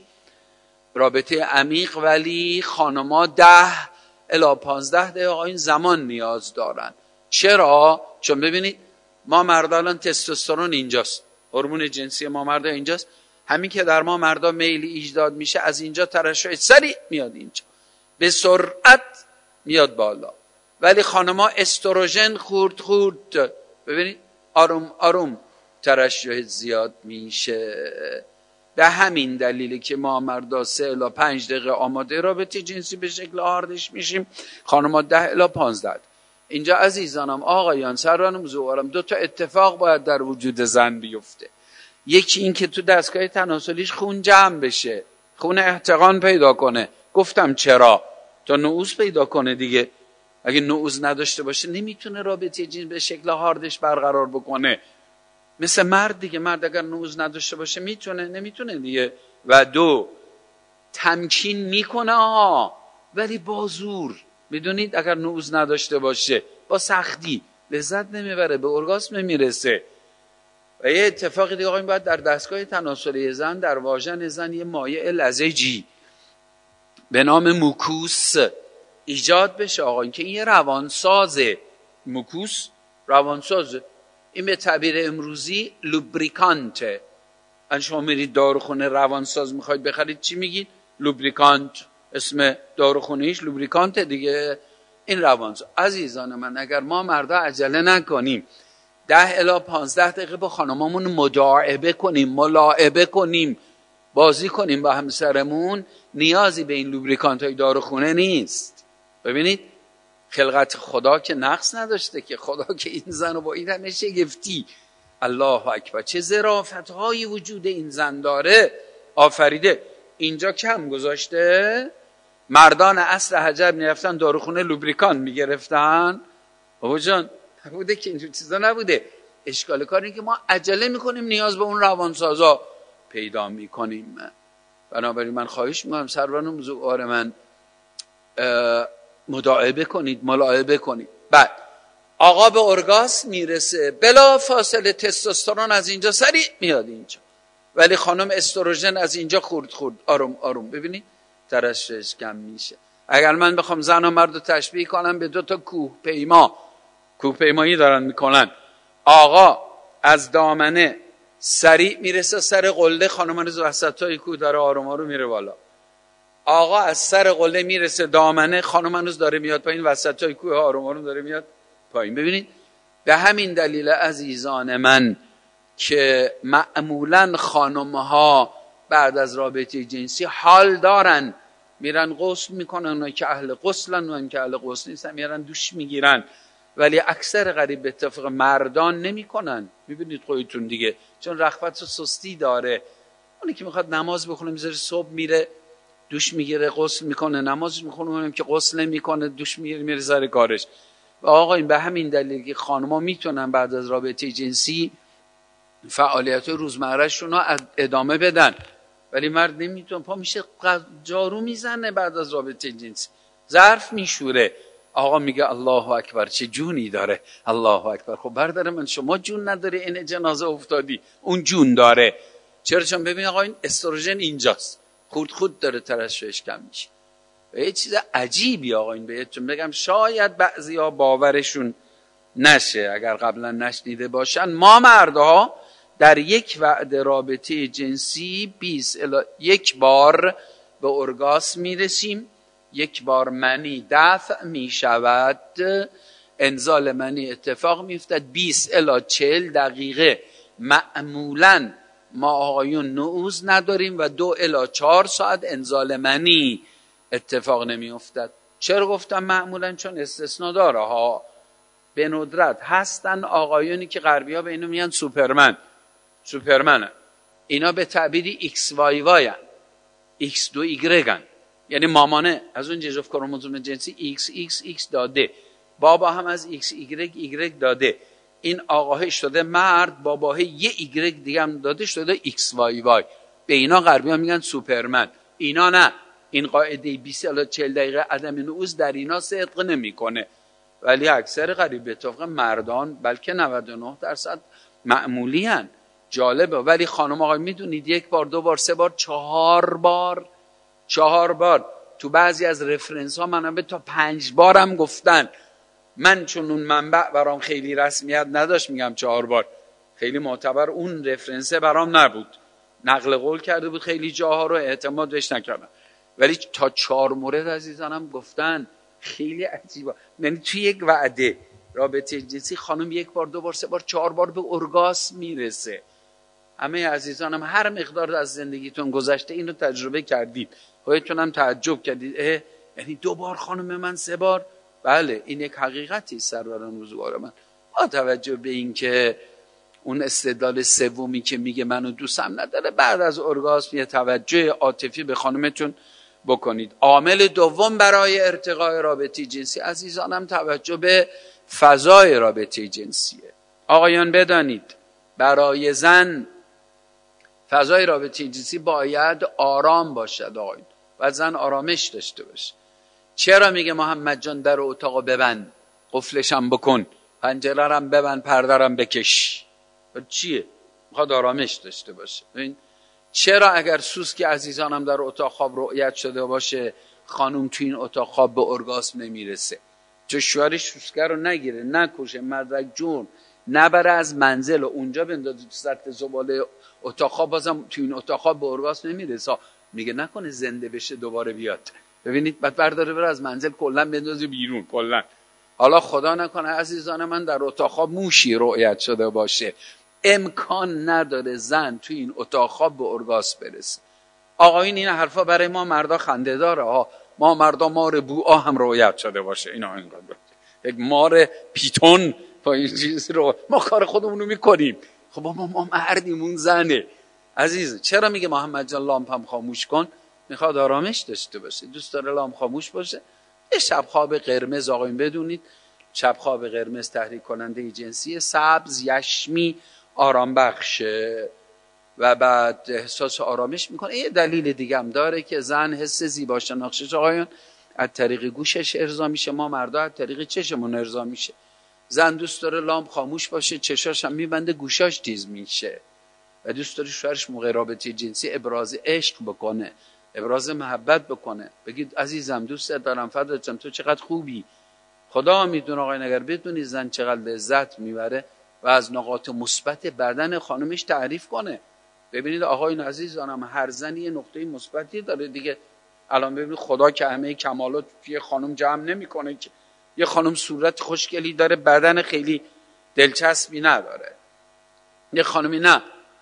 رابطه عمیق، ولی خانما 10 الی 15 دقیقه این زمان نیاز دارن. چرا؟ چون ببینید ما مردا الان تستوسترون اینجاست، هورمون جنسی ما مردا اینجاست، همین که در ما مردا میلی ایجاد میشه از اینجا ترشح سریع میاد اینجا، به سرعت میاد بالا. ولی خانما استروژن خورد ببینید آروم آروم ترشح زیاد میشه. به همین دلیلی که ما مردا 3 الی 5 دقیقه آماده رابطه جنسی به شکل هاردش میشیم، خانما 10 الی 15. اینجا عزیزانم آقایان سرانم زوارم 2 تا اتفاق باید در وجود زن بیفته. یکی این که تو دستگاه تناسلیش خون جمع بشه، خون احتقان پیدا کنه. گفتم چرا؟ تا نعوز پیدا کنه دیگه. اگه نعوز نداشته باشه نمیتونه رابطه جنسی به شکل هاردش برقرار بکنه. مثل مرد دیگه، مرد اگر نعوز نداشته باشه میتونه؟ نمیتونه دیگه. و 2 تمکین میکنه ولی با زور. میدونید اگر نعوز نداشته باشه با سختی لذت نمیبره، به ارگاسم نمیرسه. و یه اتفاقی دیگه آقایون باید در دستگاه تناسلی زن، در واژن زن، یه مایع لزجی به نام موکوس ایجاد بشه آقایون، که این یه روانسازه. موکوس روانسازه، این به تعبیر امروزی لوبریکانته. شما میرید داروخونه روانساز میخواید بخرید چی میگید؟ لوبریکانت. اسم داروخونه‌ایش لوبریکانت دیگه. این روانساز. عزیزان من، اگر ما مردا عجله نکنیم 10 الی 15 دقیقه با خانمامون مداعبه کنیم، ملاعبه کنیم، بازی کنیم با همسرمون، نیازی به این لوبریکانت های داروخونه نیست. ببینید خلقت خدا که نقص نداشته که، خدا که این زن رو با این همه شگفتی، الله اکبر، چه ظرافت هایی وجود این زن داره، آفریده. اینجا کم گذاشته مردان عصر حجر میرفتن داروخونه لوبریکانت میگرفتن. بابا جان نبوده که اینجور چیزا نبوده. اشکال کار اینه که ما عجله میکنیم، نیاز به اون روانسازا پیدا میکنیم. بنابراین من خواهش میکنم سروران بزرگوار من مداعبه کنید، ملاعبه کنید. بعد آقا به ارگاسم میرسه، بلا فاصله تستوسترون از اینجا سریع میاد اینجا، ولی خانم استروژن از اینجا خورد آروم آروم. ببینید ترشش کم میشه. اگر من بخوام زن و مرد رو تشبیه کنم به 2 تا کوهپیمایی دارن میکنن، آقا از دامنه سریع میرسه سر قله، خانم از وسطای کوه داره آروم آروم میره بالا. آقا از سر قله میرسه دامنه، خانم هنوز داره میاد پایین، وسطای کوه آروم آروم داره میاد پایین. ببینید به همین دلیل عزیزان من که معمولا خانمها بعد از رابطه جنسی حال دارن، میرن غسل میکنن، اونایی که اهل غسلن و اون که اهل غسل نیستن میرن دوش میگیرن، ولی اکثر غریب به اتفاق مردان نمیکنن. میبینید خودتون دیگه، چون رغبت و سستی داره. اونی که میخواد نماز بخونه میذاره صبح میره دوش میگیره، غسل میکنه، نمازش میخونه، اونم که غسل نمیکنه دوش میگیره میره سر کارش. و آقا این به همین دلیل که خانم‌ها میتونن بعد از رابطه جنسی فعالیت روزمرهشون رو ادامه بدن، ولی مرد نمیتونه. پا میشه جارو میزنه بعد از رابطه جنسی، ظرف میشوره، آقا میگه الله اکبر چه جونی داره، الله اکبر. خب برادر من شما جون نداری، این جنازه افتادی، اون جون داره. چرا؟ چون ببین آقا این استروژن اینجاست، خود داره ترشحش کم میشه. یه چیز عجیبی آقا این بهتون بگم، شاید بعضیا باورشون نشه اگر قبلا نشنیده باشن. ما مردها در یک وعده رابطه جنسی 20 الی 1 بار به ارگاسم میرسیم، 1 بار منی دفع میشود، انزال منی اتفاق میفتد 20 الی 40 دقیقه. معمولا ما آقایون نعوذ نداریم و 2 الی 4 ساعت انزال منی اتفاق نمیافتد. چرا گفتم معمولا؟ چون استثناء داره ها. به ندرت هستن آقایونی که غربی‌ها به اینو میگن سوپرمنن. اینا به تعبیری ایکس وای وای ان، ایکس 2 ایگرگن، یعنی مامانه از اون جزف کروموزوم جنسی ایکس ایکس ایکس داده، بابا هم از ایکس ایگرگ ایگرگ داده. این آقاه شده مرد، باباه یه ایگرگ دیگه هم داده شده ایکس وای وای. به اینا غربی‌ها میگن سوپرمن. اینا نه، این قاعده 20 الی 40 دقیقه عدم نعوذ در اینا صدق نمیکنه، ولی اکثر غریب به اتفاق مردان بلکه 99% معمولی هن. جالبه. ولی خانم آقای میدونید 1 بار 2 بار 3 بار 4 بار تو بعضی از رفرنس ها منابع تا 5 بارم گفتن. من چون اون منبع برام خیلی رسمیت نداشت میگم 4 بار، خیلی معتبر اون رفرنسه برام نبود، نقل قول کرده بود خیلی جاها رو اعتماد بهش نکردم، ولی تا 4 مورد عزیزانم گفتن. خیلی عجیبه. یعنی توی یک وعده رابطه جنسی خانم 1 بار 2 بار 3 بار 4 بار به ارگاسم میرسه. همه عزیزانم هر مقدار از زندگیتون گذشته اینو تجربه کردید، خودتون هم تعجب کردید یعنی 2 بار خانم من 3 بار. بله این یک حقیقتی سروران بزرگوار من. با توجه به این که اون استدلال سومی که میگه منو دوستم نداره، بعد از ارگاسم یه توجه عاطفی به خانمتون بکنید. عامل دوم برای ارتقاء رابطه جنسی عزیزانم توجه به فضای رابطه جنسیه. آقایان بدانید برای زن فضای رابطه جنسی باید آرام باشد آقایان، و زن آرامش داشته باشه. چرا میگه محمد جان در اتاق ببند، قفلشم بکن، پنجره‌رم ببند، پرده‌رم بکش؟ چیه؟ میخواد آرامش داشته باشه. چرا اگر سوسکی عزیزانم در اتاق خواب رؤیت شده باشه خانم تو این اتاق خواب به ارگاسم نمیرسه؟ چه شوهرش سوسکه رو نگیره، نکشه، مدرک جون نبره از منزل و اونجا بندازه تو سطح زباله اتاقا، بازم تو این اتاقا به ارگاسم نمیرسه. میگه نکنه زنده بشه دوباره بیاد. ببینید بعد برداره بره از منزل کلا بندازه بیرون کلا. حالا خدا نکنه عزیزان من در اتاقا موشی رؤیت شده باشه، امکان نداره زن تو این اتاقا به ارگاسم برسه. آقایون این حرفا برای ما مردا خنده داره ها. ما مردا مار بوآ هم رؤیت شده باشه، اینا اینقدر یک مار پیتون با این چیز رو ما کار خودمون رو میکنیم. خب ما مردیم، اون زنه. عزیز چرا میگه محمد جان لامپم خاموش کن؟ میخواد آرامش داشته باشه، دوست داره لامپ خاموش باشه. یه شب خواب قرمز آقایون بدونید، شب خواب قرمز تحریک کننده جنسی، سبز یشمی آرام بخشه و بعد احساس آرامش میکنه. یه دلیل دیگه هم داره که زن حس زیبا شناختیش آقایون از طریق گوشش ارضا میشه، ما مردا از طریق چشمون ارضا میشه. زن دوست داره لامپ خاموش باشه، چشاش هم میبنده، گوشاش تیز میشه و دوست داره شوهرش موقع رابطه جنسی ابراز عشق بکنه، ابراز محبت بکنه، بگید عزیزم دوست دارم، فدات شم، تو چقدر خوبی. خدا میدونه آقای اگر بدونی زن چقدر لذت میبره و از نقاط مثبت بدن خانمش تعریف کنه. ببینید آقایون عزیزانم، هر زنی یه نقطه مثبتی داره دیگه. الان ببینید خدا که همه کمالات توی خانم جمع نمیکنه که. یه خانم صورت خوشگلی داره، بدن خیلی دلچسبی نداره. یه خانمی نه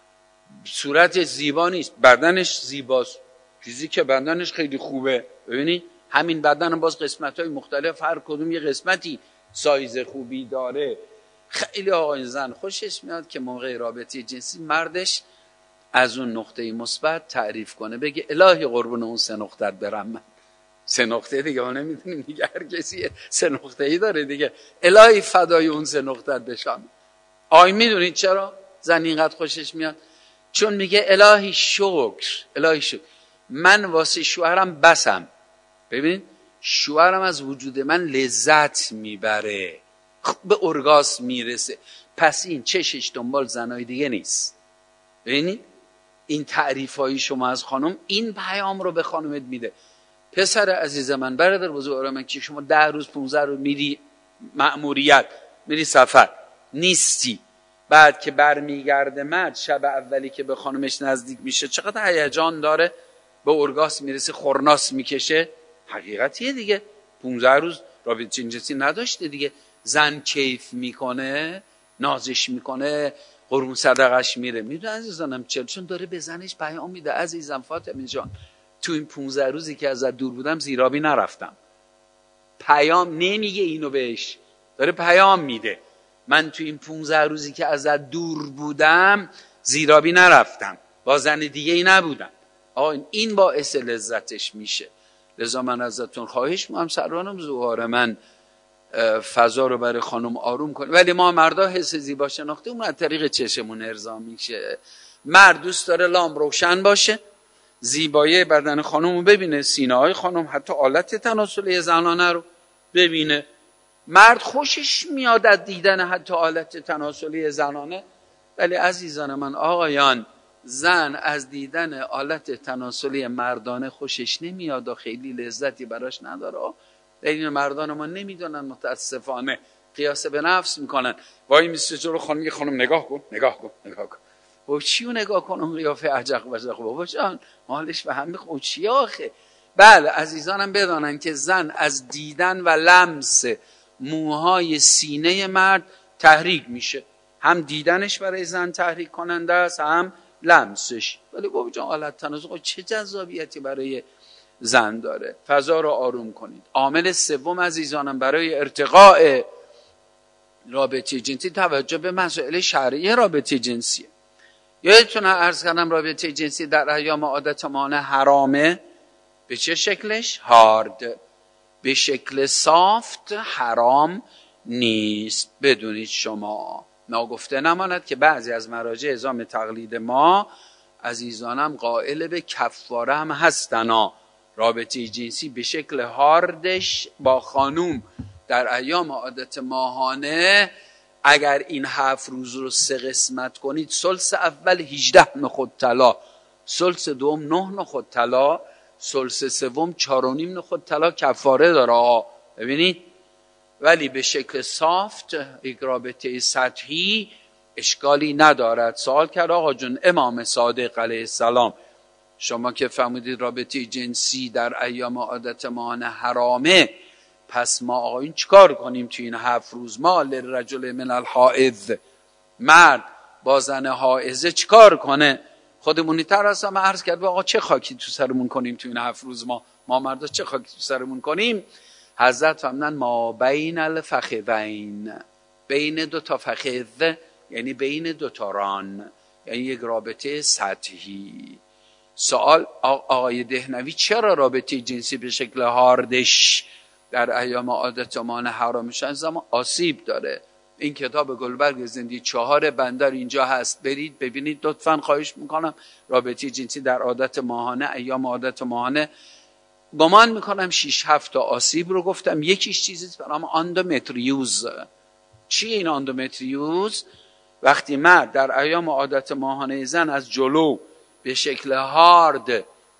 صورت زیبا نیست، بدنش زیباست، چیزی که بدنش خیلی خوبه. ببینید همین بدن باز قسمت‌های مختلف، هر کدوم یه قسمتی سایز خوبی داره. خیلی آقای زن خوشش میاد که موقع رابطه جنسی مردش از اون نقطه مثبت تعریف کنه، بگه الهی قربون اون 3 نقطه برم من. 3 نقطه دیگه ما نمیدونیم دیگه، هر کسی 3 نقطه‌ای داره دیگه. الهی فدای اون 3 نقطه بشم. آی میدونید چرا زن اینقدر خوشش میاد؟ چون میگه الهی شکر، الهی شکر من واسه شوهرم بسم. ببین شوهرم از وجود من لذت میبره، به ارگاسم میرسه، پس این چشش دنبال زنای دیگه نیست. ببینید این تعریفای شما از خانم این پیام رو به خانمت میده. پسر عزیز من، برادر بزرگ من، که شما 10 روز 15 روز میری مأموریت، میری سفر، نیستی، بعد که برمیگرده مرد شب اولی که به خانمش نزدیک میشه چقدر هیجان داره، به ارگاسم میرسه، خورناس میکشه. حقیقتیه دیگه، 15 روز رابطه جنسی نداشته دیگه. زن کیف میکنه، نازش میکنه، قربون صدقش میره. میدونه عزیزانم چون داره به زنش پیام میده. عزیزم فاطمه جان، تو این 15 روزی که ازت دور بودم زیرابی نرفتم. پیام نمیگه اینو بهش، داره پیام میده. من تو این 15 روزی که ازت دور بودم زیرابی نرفتم، با زن دیگه ای نبودم. این باعث لذتش میشه. لذا من ازتون خواهش می‌کنم سرانم زوار من فضا رو برای خانم آروم کنه. ولی ما مردا حس زیبا شناختی اون از طریق چشمون ارضا میشه. مرد دوست داره لام روشن باشه، زیبایی بدن خانم رو ببینه، سینه های خانم، حتی آلت تناسلی زنانه رو ببینه. مرد خوشش میاد از دیدن حتی آلت تناسلی زنانه. ولی عزیزان من آقایان، زن از دیدن آلت تناسلی مردانه خوشش نمیاد و خیلی لذتی براش نداره. این مردان ما نمیدونن، متاسفانه قیاس به نفس میکنن. وای میسته جلو خانم، یه خانم نگاه کن نگاه کن نگاه کن، و چیو نگاه کن، اون قیافه عجق وجق بابا جان مالش به هم میخواد چی آخه. بله عزیزانم بدانن که زن از دیدن و لمس موهای سینه مرد تحریک میشه. هم دیدنش برای زن تحریک کننده است، هم لمسش. ولی بابا جان آلت تناسل چه جذابیتی برای زن داره. فضا رو آروم کنید. عامل سوم عزیزانم برای ارتقاء رابطه جنسی توجه به مسائل شرعی رابطه جنسیه. یادتونه عرض کردم رابطه جنسی در ایام عادتمانه حرامه. به چه شکلش؟ هارد. به شکل سافت حرام نیست. بدونید شما ناگفته نماند که بعضی از مراجع ازام تقلید ما عزیزانم قائل به کفاره هم هستن. رابطه جنسی به شکل هاردش با خانوم در ایام عادت ماهانه، اگر این 7 روز رو 3 قسمت کنید، ثلث اول 18 نخود طلا، ثلث دوم 9 نخود طلا، ثلث سوم 4.5 نخود طلا کفاره داره. ببینید ولی به شکل سافت، یک رابطه سطحی اشکالی ندارد. سوال کرد آقا جون امام صادق علیه السلام شما که فرمودید رابطه جنسی در ایام عادت ماهانه حرامه، پس ما آقایون چیکار کنیم توی این 7 روز؟ ما للرجل من الحائض، مرد با زن حائضه چیکار کنه؟ خودمونی تر از همه عرض کرد آقا چه خاکی تو سرمون کنیم توی این 7 روز؟ ما مردا چه خاکی تو سرمون کنیم؟ حضرت فرمودن ما بین الفخذین، بین 2 تا فخذ یعنی بین 2 تا ران، یعنی یک رابطه سطحی. سوال آقای دهنوی چرا رابطه جنسی به شکل هاردش در ایام عادت ماهانه حرام میشه؟ زمان آسیب داره. این کتاب گلبرگ زندگی 4 بندر اینجا هست، برید ببینید لطفاً، خواهش میکنم. رابطه جنسی در عادت ماهانه، ایام عادت ماهانه، گمان میکنم 6-7 تا آسیب رو گفتم. یکیش چیزی به نام اندومتریوز. چی این اندومتریوز؟ وقتی مرد در ایام عادت ماهانه زن از جلو به شکل هارد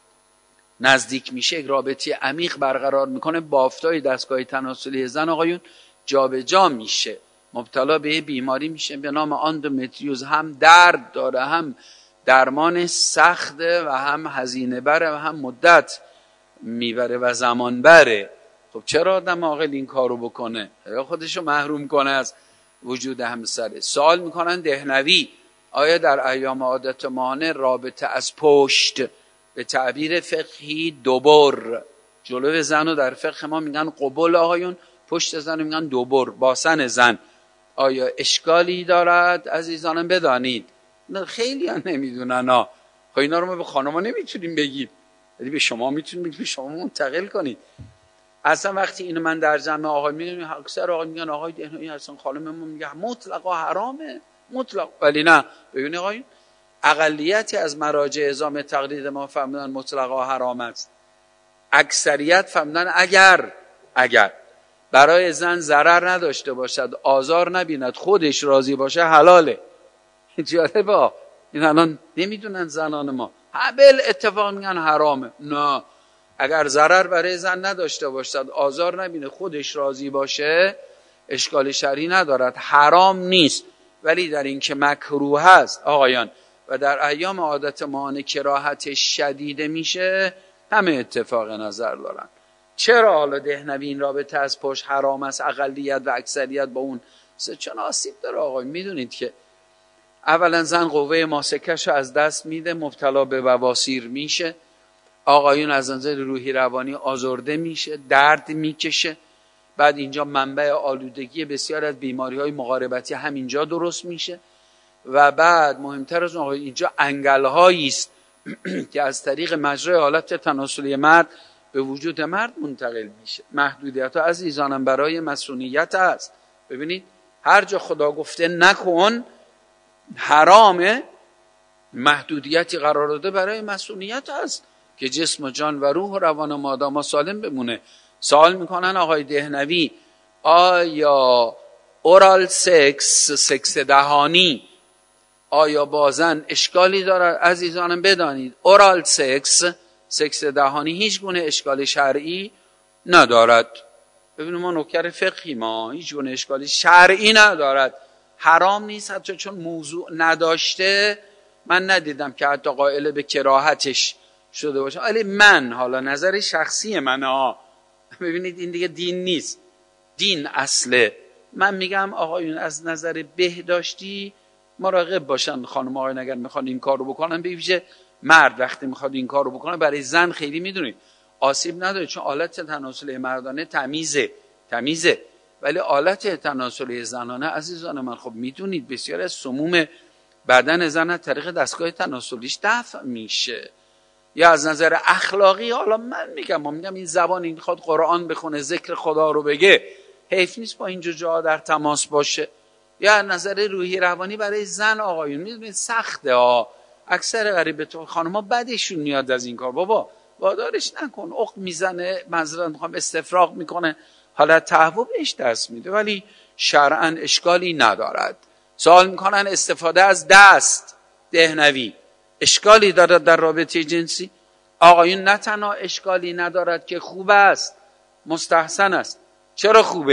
نزدیک میشه، یک رابطه عمیق برقرار میکنه، بافتای دستگاه تناسلی زن آقایون جابجا میشه، مبتلا به بیماری میشه به نام اندومتریوز. هم درد داره، هم درمان سخته و هم هزینه بره و هم مدت میبره و زمان بره. خب چرا آدم عاقل این کارو بکنه؟ یا خودشو محروم کنه از وجود همسره؟ سوال میکنن دهنوی آیا در ایام عادت ماهانه رابطه از پشت، به تعبیر فقهی دوبر، جلو زن رو در فقه ما میگن قبل آقایون، پشت زن رو میگن دوبر، باسن زن، آیا اشکالی دارد؟ عزیزانم بدانید خیلی ها نمیدونن ها. خب اینا رو ما به خانما نمیتونیم بگیم، ولی به شما میتونیم بگیم، شما منتقل کنید. اصلا وقتی اینو من در جمع آقای میگم، اکثر آقای میگن آقای دهنوی اصلا خانممون میگه مطلقا حرامه، مطلق. ولی نه، ببینید آقای اقلیتی از مراجع اعزام تقلید ما فهمیدن مطلقا حرام است. اکثریت فهمیدن اگر برای زن ضرر نداشته باشد، آزار نبیند، خودش راضی باشه، حلاله. جالبه این الان نمیدونن زنان ما، بل اتفاق میگن حرامه. نه، اگر ضرر برای زن نداشته باشد، آزار نبینه، خودش راضی باشه، اشکال شرعی ندارد، حرام نیست. ولی در این که مکروه هست آقایان و در ایام عادت ماهانه کراهت شدید میشه، همه اتفاق نظر دارن. چرا حالا دهنوی این رابطه از پشت حرام است، اقلیت و اکثریت با اون چون آسیب داره آقای؟ میدونید که اولا زن قوه ماسکش رو از دست میده، مبتلا به بواسیر میشه، آقایون از نظر روحی روانی آزرده میشه، درد میکشه. بعد اینجا منبع آلودگی بسیار از بیماری‌های مقاربتی همینجا درست میشه و بعد مهمتر از اون اینجا انگل‌هایی است که از طریق مجرای حالت تناسلی مرد به وجود مرد منتقل میشه. محدودیت‌ها عزیزانم برای مسئولیت است. ببینید هر جا خدا گفته نکن حرامه، محدودیتی قرار داده برای مسئولیت است که جسم و جان و روح و روان و مادام سالم بمونه. سوال میکنن آقای دهنوی آیا اورال سکس دهانی آیا با زن اشکالی دارد؟ عزیزانم بدانید اورال سکس دهانی هیچ گونه اشکال شرعی ندارد. ببینید ما نوکر فقهی، ما هیچ گونه اشکالی شرعی ندارد، حرام نیست. حتی چون موضوع نداشته من ندیدم که حتی قائل به کراهتش شده باشه. ولی من حالا نظر شخصی منه، ببینید این دیگه دین نیست، دین اصله. من میگم آقایون از نظر بهداشتی مراقب باشن خانم آقایون اگر میخوان این کار رو بکنن، به ویژه مرد وقتی میخواد این کار رو بکنه. برای زن خیلی میدونید آسیب نداره چون آلت تناسلی مردانه تمیزه، ولی آلت تناسلی زنانه عزیزان من خب میدونید بسیار از سموم بدن زن از طریق دستگاه تناسلیش دفع میشه. یا از نظر اخلاقی حالا من میگم این زبان این میخواد قرآن بخونه، ذکر خدا رو بگه، حیف نیست با اینجا جا در تماس باشه. یا از نظر روحی روانی برای زن آقایون میدونید سخته ها، اکثر غریبه تو خانم‌ها بدشون میاد از این کار، بابا وادارش نکن، عقد میزنه، معذرت میخوام استفراغ میکنه، حالا تهوع بهش دست میده، ولی شرعاً اشکالی ندارد. سوال میکنن استفاده از دست دهنوی اشکالی دارد در رابطه جنسی؟ آقایون نه تنها اشکالی ندارد که خوب است، مستحسن است. چرا خوبه؟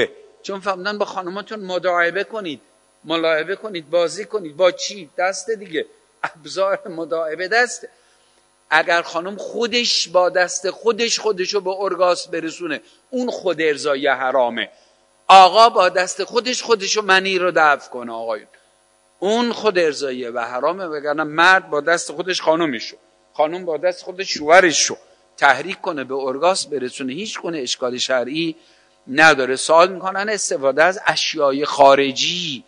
چون فهمیدن با خانماتون مداعبه کنید، ملاعبه کنید، بازی کنید. با چی؟ دست دیگه، ابزار مداعبه دسته. اگر خانم خودش با دست خودشو به ارگاسم برسونه، اون خود ارضایی حرامه. آقا با دست خودشو منی رو دفع کنه آقایون، اون خود ارضاییه و حرامه. وگرنه مرد با دست خودش خانومشو، خانم با دست خودش شوهرشو تحریک کنه به ارگاسم برسونه، هیچ گونه اشکال شرعی نداره. سوال میکنن استفاده از اشیای خارجی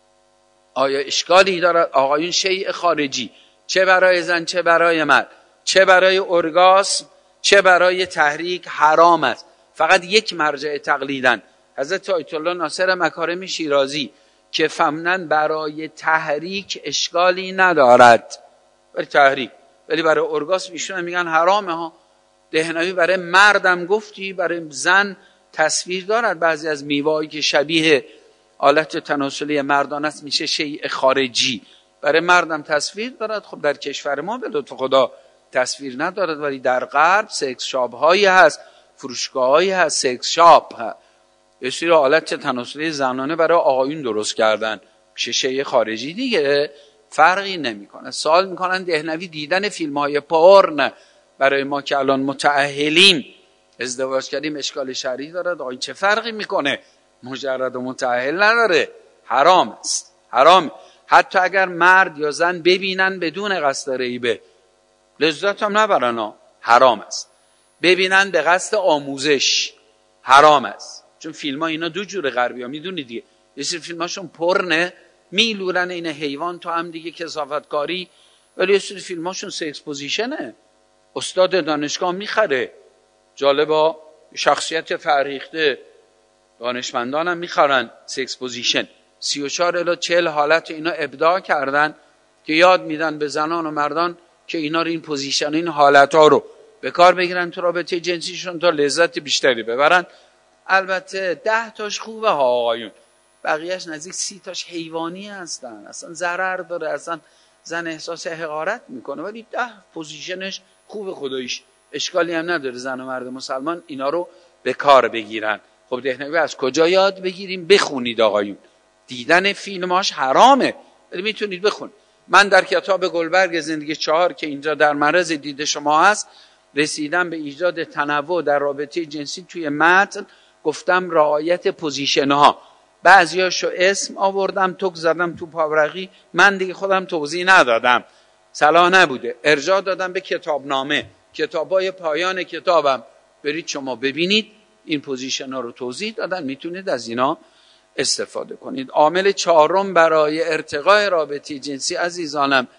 آیا اشکالی دارد؟ آقایون شیء خارجی چه برای زن چه برای مرد، چه برای ارگاسم چه برای تحریک حرام است. فقط یک مرجع تقلیدن، حضرت آیت الله ناصر مکارم شیرازی که فهمنن برای تحریک اشکالی ندارد، برای تحریک، ولی برای ارگاسم ایشون میگن حرامه ها. دهنوی برای مردم گفتی، برای زن تصویر دارد. بعضی از میوه‌هایی که شبیه آلت تناسلی مردان است میشه شیء خارجی، برای مردم تصویر دارد. خب در کشور ما به لطف خدا تصویر ندارد، ولی در غرب سکس شاپ هایی هست، فروشگاه هایی هست سکس شاپ هست، یه سری آلت تناسلی زنانه برای آقایون درست کردن، میشه شیء خارجی دیگه، فرقی نمیکنه. سوال میکنن دهنوی دیدن فیلم های پورن برای ما که الان متأهلیم ازدواج کردیم اشکال شرعی دارد؟ آقای چه فرقی میکنه؟ مجرد و متأهل نداره، حرام است، حرام. حتی اگر مرد یا زن ببینن بدون قصد ریبه، لذت هم نبرن، حرام است. ببینن به قصد آموزش، حرام است. چون فیلم ها اینا دو جور غربی ها میدونی دیگه، یه سری فیلم هاشون پرنه، میلورن این حیوان تو هم دیگه کثافتکاری، ولی یه سری فیلم هاشون سکس پوزیشنه، استاد دانشگاه میخره، جالبا شخصیت فرهیخته دانشمندان هم میخرن سکس پوزیشن. 34 الی 40 حالت اینا ابداع کردن که یاد میدن به زنان و مردان که اینا رو این پوزیشن، این حالت ها رو به کار بگیرن تو رابطه جنسیشون تا لذت بیشتری ببرن. البته 10 تاش خوبه ها آقایون، بقیهش نزدیک 30 تاش حیوانی هستن، اصلا ضرر داره، اصلا زن احساس حقارت میکنه، ولی 10 پوزیشنش خوب خداییش، اشکالی هم نداره زن و مرد مسلمان اینا رو به کار بگیرن. خب دهنوی از کجا یاد بگیریم؟ بخونید آقایون، دیدن فیلماش حرامه ولی میتونید بخونید. من در کتاب گلبرگ زندگی 4 که اینجا در معرض دید شما هست رسیدم به ایجاد تنوع در رابطه جنسی. توی متن گفتم رعایت پوزیشن ها، بعضیاشو اسم آوردم توک زدم تو پاورقی، من دیگه خودم توضیح ندادم، صلاح نبوده، ارجاع دادم به کتابنامه، کتابای پایان کتابم برید شما ببینید این پوزیشن ها رو توضیح دادن، میتونید از اینا استفاده کنید. عامل 4 برای ارتقاء رابطه جنسی عزیزانم،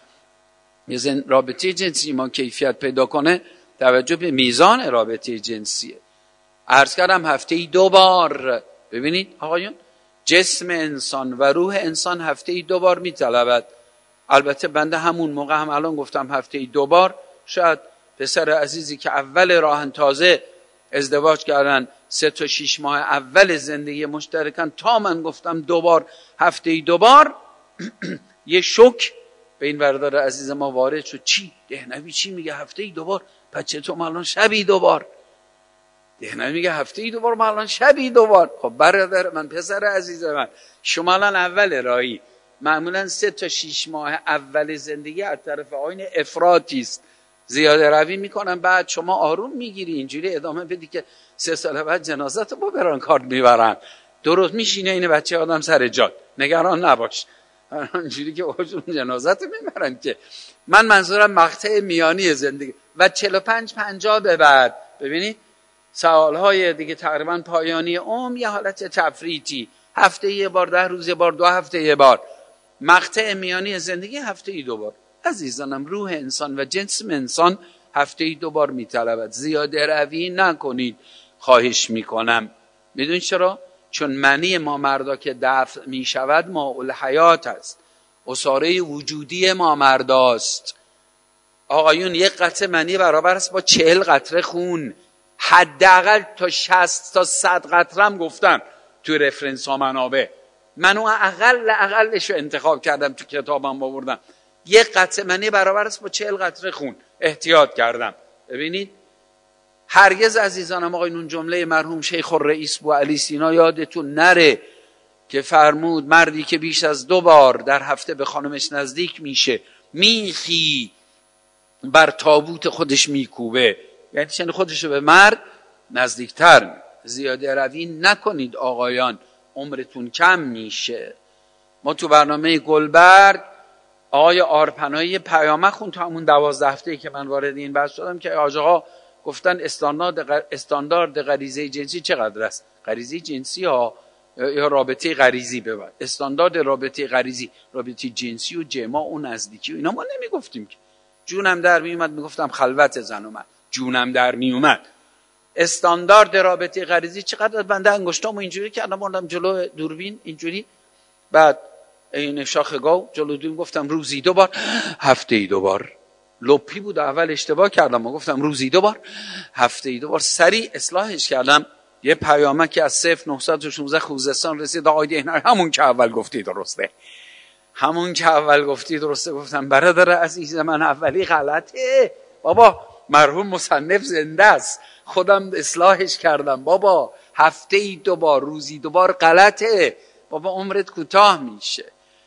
رابطه جنسی ما کیفیت پیدا کنه، توجه به میزان رابطه جنسیه. عرض کردم هفته‌ای 2 بار، ببینید آقایون جسم انسان و روح انسان هفته‌ای 2 بار میطلبد. البته بنده همون موقع هم الان گفتم هفته‌ای 2 بار، شاید پسر عزیزی که اول راهن تازه ازدواج کردن 3 تا 6 ماه اول زندگی مشترکن، تا من گفتم 2 بار هفته‌ای 2 بار یه شوک به این برادر عزیز ما وارد شد. چی؟ دهنوی چی میگه هفته‌ای 2 بار؟ پس چطور ما الان شبی 2 بار؟ دهنوی میگه هفته‌ای 2 بار، ما الان شبی 2 بار. خب برادر من، پسر عزیز من، شما الان اول راهی، معمولا 3 تا 6 ماه اول زندگی از طرف آیین افراطی است، زیاده روی میکنن، بعد شما آروم میگیری اینجوری ادامه بدی که 3 سال بعد جنازت رو بران کارت میبرن، درست میشینه این بچه آدم سر جات، نگران نباش، اینجوری که اوجون جنازت رو میبرن. که من منظورم مقطع میانی زندگی و 45-50 به بعد، ببینید سوالهای دیگه تقریبا پایانی یه حالت تفریطی، هفته یه بار، 10 روز یه بار، 2 هفته یه بار. مقطع میانی زندگی هفته‌ای 2 بار. عزیزانم روح انسان و جسم انسان هفته‌ای 2 بار میطلبد، زیاده روی نکنید خواهش میکنم. میدونید چرا؟ چون منی ما مردا که دفع میشود ماء الحیات است، عصاره وجودی ما مرداست. آقایون یک قطره منی برابر است با 40 قطره خون، حداقل تا 60 تا 100 قطره هم گفتم تو رفرنس ها منابع، من اون اقلش رو انتخاب کردم تو کتابم آوردم. یک قطره منی برابر است با 40 قطره خون، احتیاط کردم. ببینید هرگز عزیزانم آقایون جمله مرحوم شیخ الرئیس بوعلی سینا یادتون نره که فرمود مردی که بیش از 2 بار در هفته به خانمش نزدیک میشه میخی بر تابوت خودش میکوبه، یعنی چند خودشو به مرد نزدیکتر. زیاده روی نکنید آقایان، عمرتون کم میشه. ما تو برنامه گلبرگ آقای آرپنایی پیامک خون تو همون 12 هفته‌ای که من وارد این بحث شدم که آقا گفتن استاندارد غریزه جنسی چقدر است؟ غریزه جنسی ها یا رابطه غریزی ببر. استاندارد رابطه غریزی، رابطه جنسی و جماع و نزدیکی و اینا ما نمیگفتیم که. جونم در میومد میگفتم خلوت زن و مرد، جونم در میومد. استاندارد رابطه غریزی چقدر؟ بنده انگشتامو اینجوری کردم بردم جلو دوربین اینجوری، بعد این شاخ گاو جلو دوربین گفتم روزی 2 بار، هفته‌ای 2 بار. لپی بود اول اشتباه کردم و گفتم روزی 2 بار، هفته‌ای 2 بار. سریع اصلاحش کردم. یه پیامکی از 0916 خوزستان رسید آقای دهنر همون که اول گفتی درسته، همون که اول گفتی درسته. گفتم برادر عزیز من اولی غلطه بابا، مرحوم مصنف زنده است، خودم اصلاحش کردم بابا، هفته‌ای 2 بار روزی 2 بار غلطه بابا، عمرت کوتاه میشه.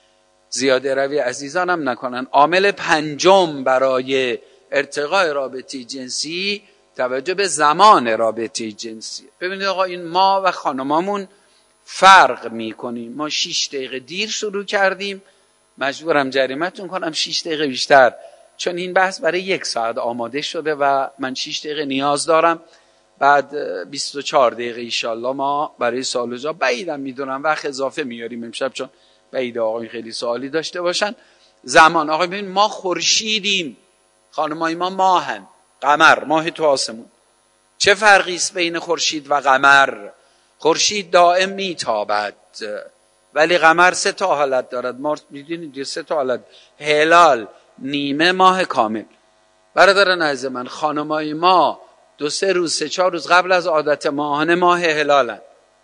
زیاده روی عزیزانم نکنن. عامل 5 برای ارتقاء رابطه جنسی توجه به زمان رابطه جنسی. ببینید آقا این ما و خانمامون فرق میکنیم. ما 6 دقیقه دیر شروع کردیم، مجبورم جریمتون کنم 6 دقیقه بیشتر، چون این بحث برای 1 ساعت آماده شده و من 6 دقیقه نیاز دارم. بعد 24 دقیقه ایشالله ما برای سوال و جواب. بعیدم میدونم وقت اضافه میاریم امشب، چون بعید آقایون خیلی سوالی داشته باشن. زمان آقای ببین ما خورشیدیم، خانمای ما ماهن، قمر، ماه تو آسمون. چه فرقی است بین خورشید و قمر؟ خورشید دائم میتابد ولی قمر 3 تا حالت دارد. ما میدونید 3 تا حالت: هلال، نیمه، ماه کامل. برادران عزیز من، خانمای ما 2-3 روز 4 روز قبل از عادت ماهانه ماه هلالن،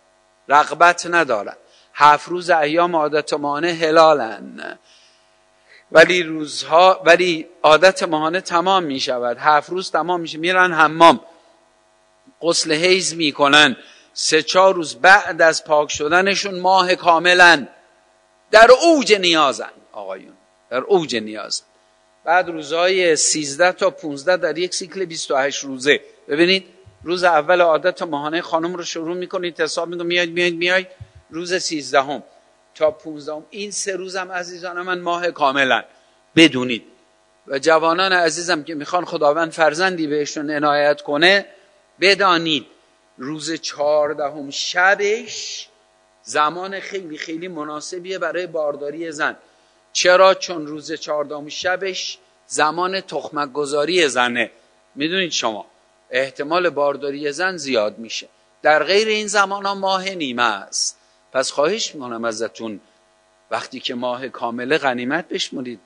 رغبت ندارن. 7 روز ایام عادت ماهانه هلالن، ولی عادت ماهانه تمام می شود. 7 روز تمام میشه، میرن حمام، غسل حیض میکنن. 3-4 روز بعد از پاک شدنشون ماه کاملن، در اوج نیازن آقایون، در اوج نیازن. بعد روزهای 13 تا 15 در یک سیکل 28 روزه. ببینید روز اول عادت ماهانه خانم رو شروع میکنید، حساب میکنید میاید روز 13 تا 15 این 3 روزم عزیزان من ماه کاملن. بدونید و جوانان عزیزم که میخوان خداوند فرزندی بهشون عنایت کنه، بدانید روز 14 شبش زمان خیلی خیلی مناسبیه برای بارداری زن. چرا؟ چون روز 14 شبش زمان تخمک گذاری زنه. میدونید شما احتمال بارداری زن زیاد میشه. در غیر این زمان ها ماه نیمه است. پس خواهش میکنم ازتون وقتی که ماه کامله غنیمت بشمونید.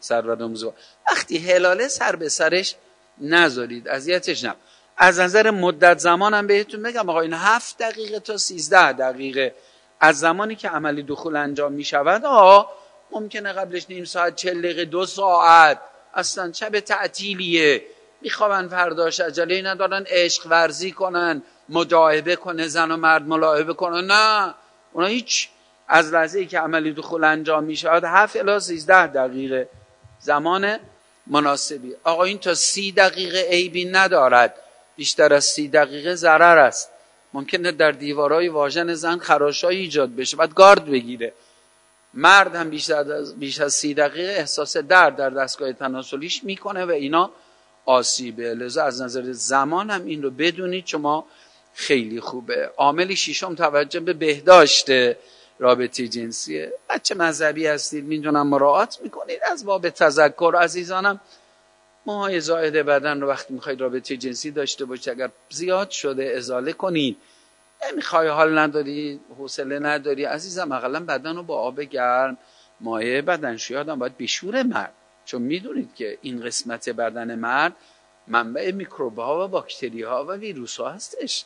وقتی هلاله سر به سرش نذارید، اذیتش نم. از نظر مدت زمانم بهتون بگم آقا این 7 دقیقه تا 13 دقیقه از زمانی که عملی دخول انجام میشود. ممکنه قبلش نیم ساعت 40 دقیقه 2 ساعت اصلا شب تعطیلیه، میخوابن فرداش، عجله ندارن عشق ورزی کنن، مداعبه کنه زن و مرد ملاعبه کنن، نه اونا هیچ. از لحظه‌ای که عملی دخول انجام میشود 7 الی 13 دقیقه زمان مناسبی. آقا این تا 30 دقیقه عیبی ندارد، بیشتر از 30 دقیقه ضرر است. ممکنه در دیوارهای واژن زن خراشایی ایجاد بشه، بعد گارد بگیره. مرد هم بیش از 30 دقیقه احساس درد در دستگاه تناسلیش میکنه و اینا آسیبه. لذا از نظر زمان هم این رو بدونید شما خیلی خوبه. عامل 6 توجه به بهداشت رابطه جنسیه. بچه مذهبی هستید میدونم مراعات میکنید. از باب تذکر عزیزانم، موهای زائد بدن رو وقتی میخواید رابطه جنسی داشته باشید اگر زیاد شده ازاله کنید. نمیخوای، حال نداری، حوصله نداری عزیزم، اقلا بدن رو با آب گرم، مایع بدنشویی آدم باید بشوره مرد، چون میدونید که این قسمت بدن مرد منبع میکروب ها و باکتری ها و ویروس ها هستش.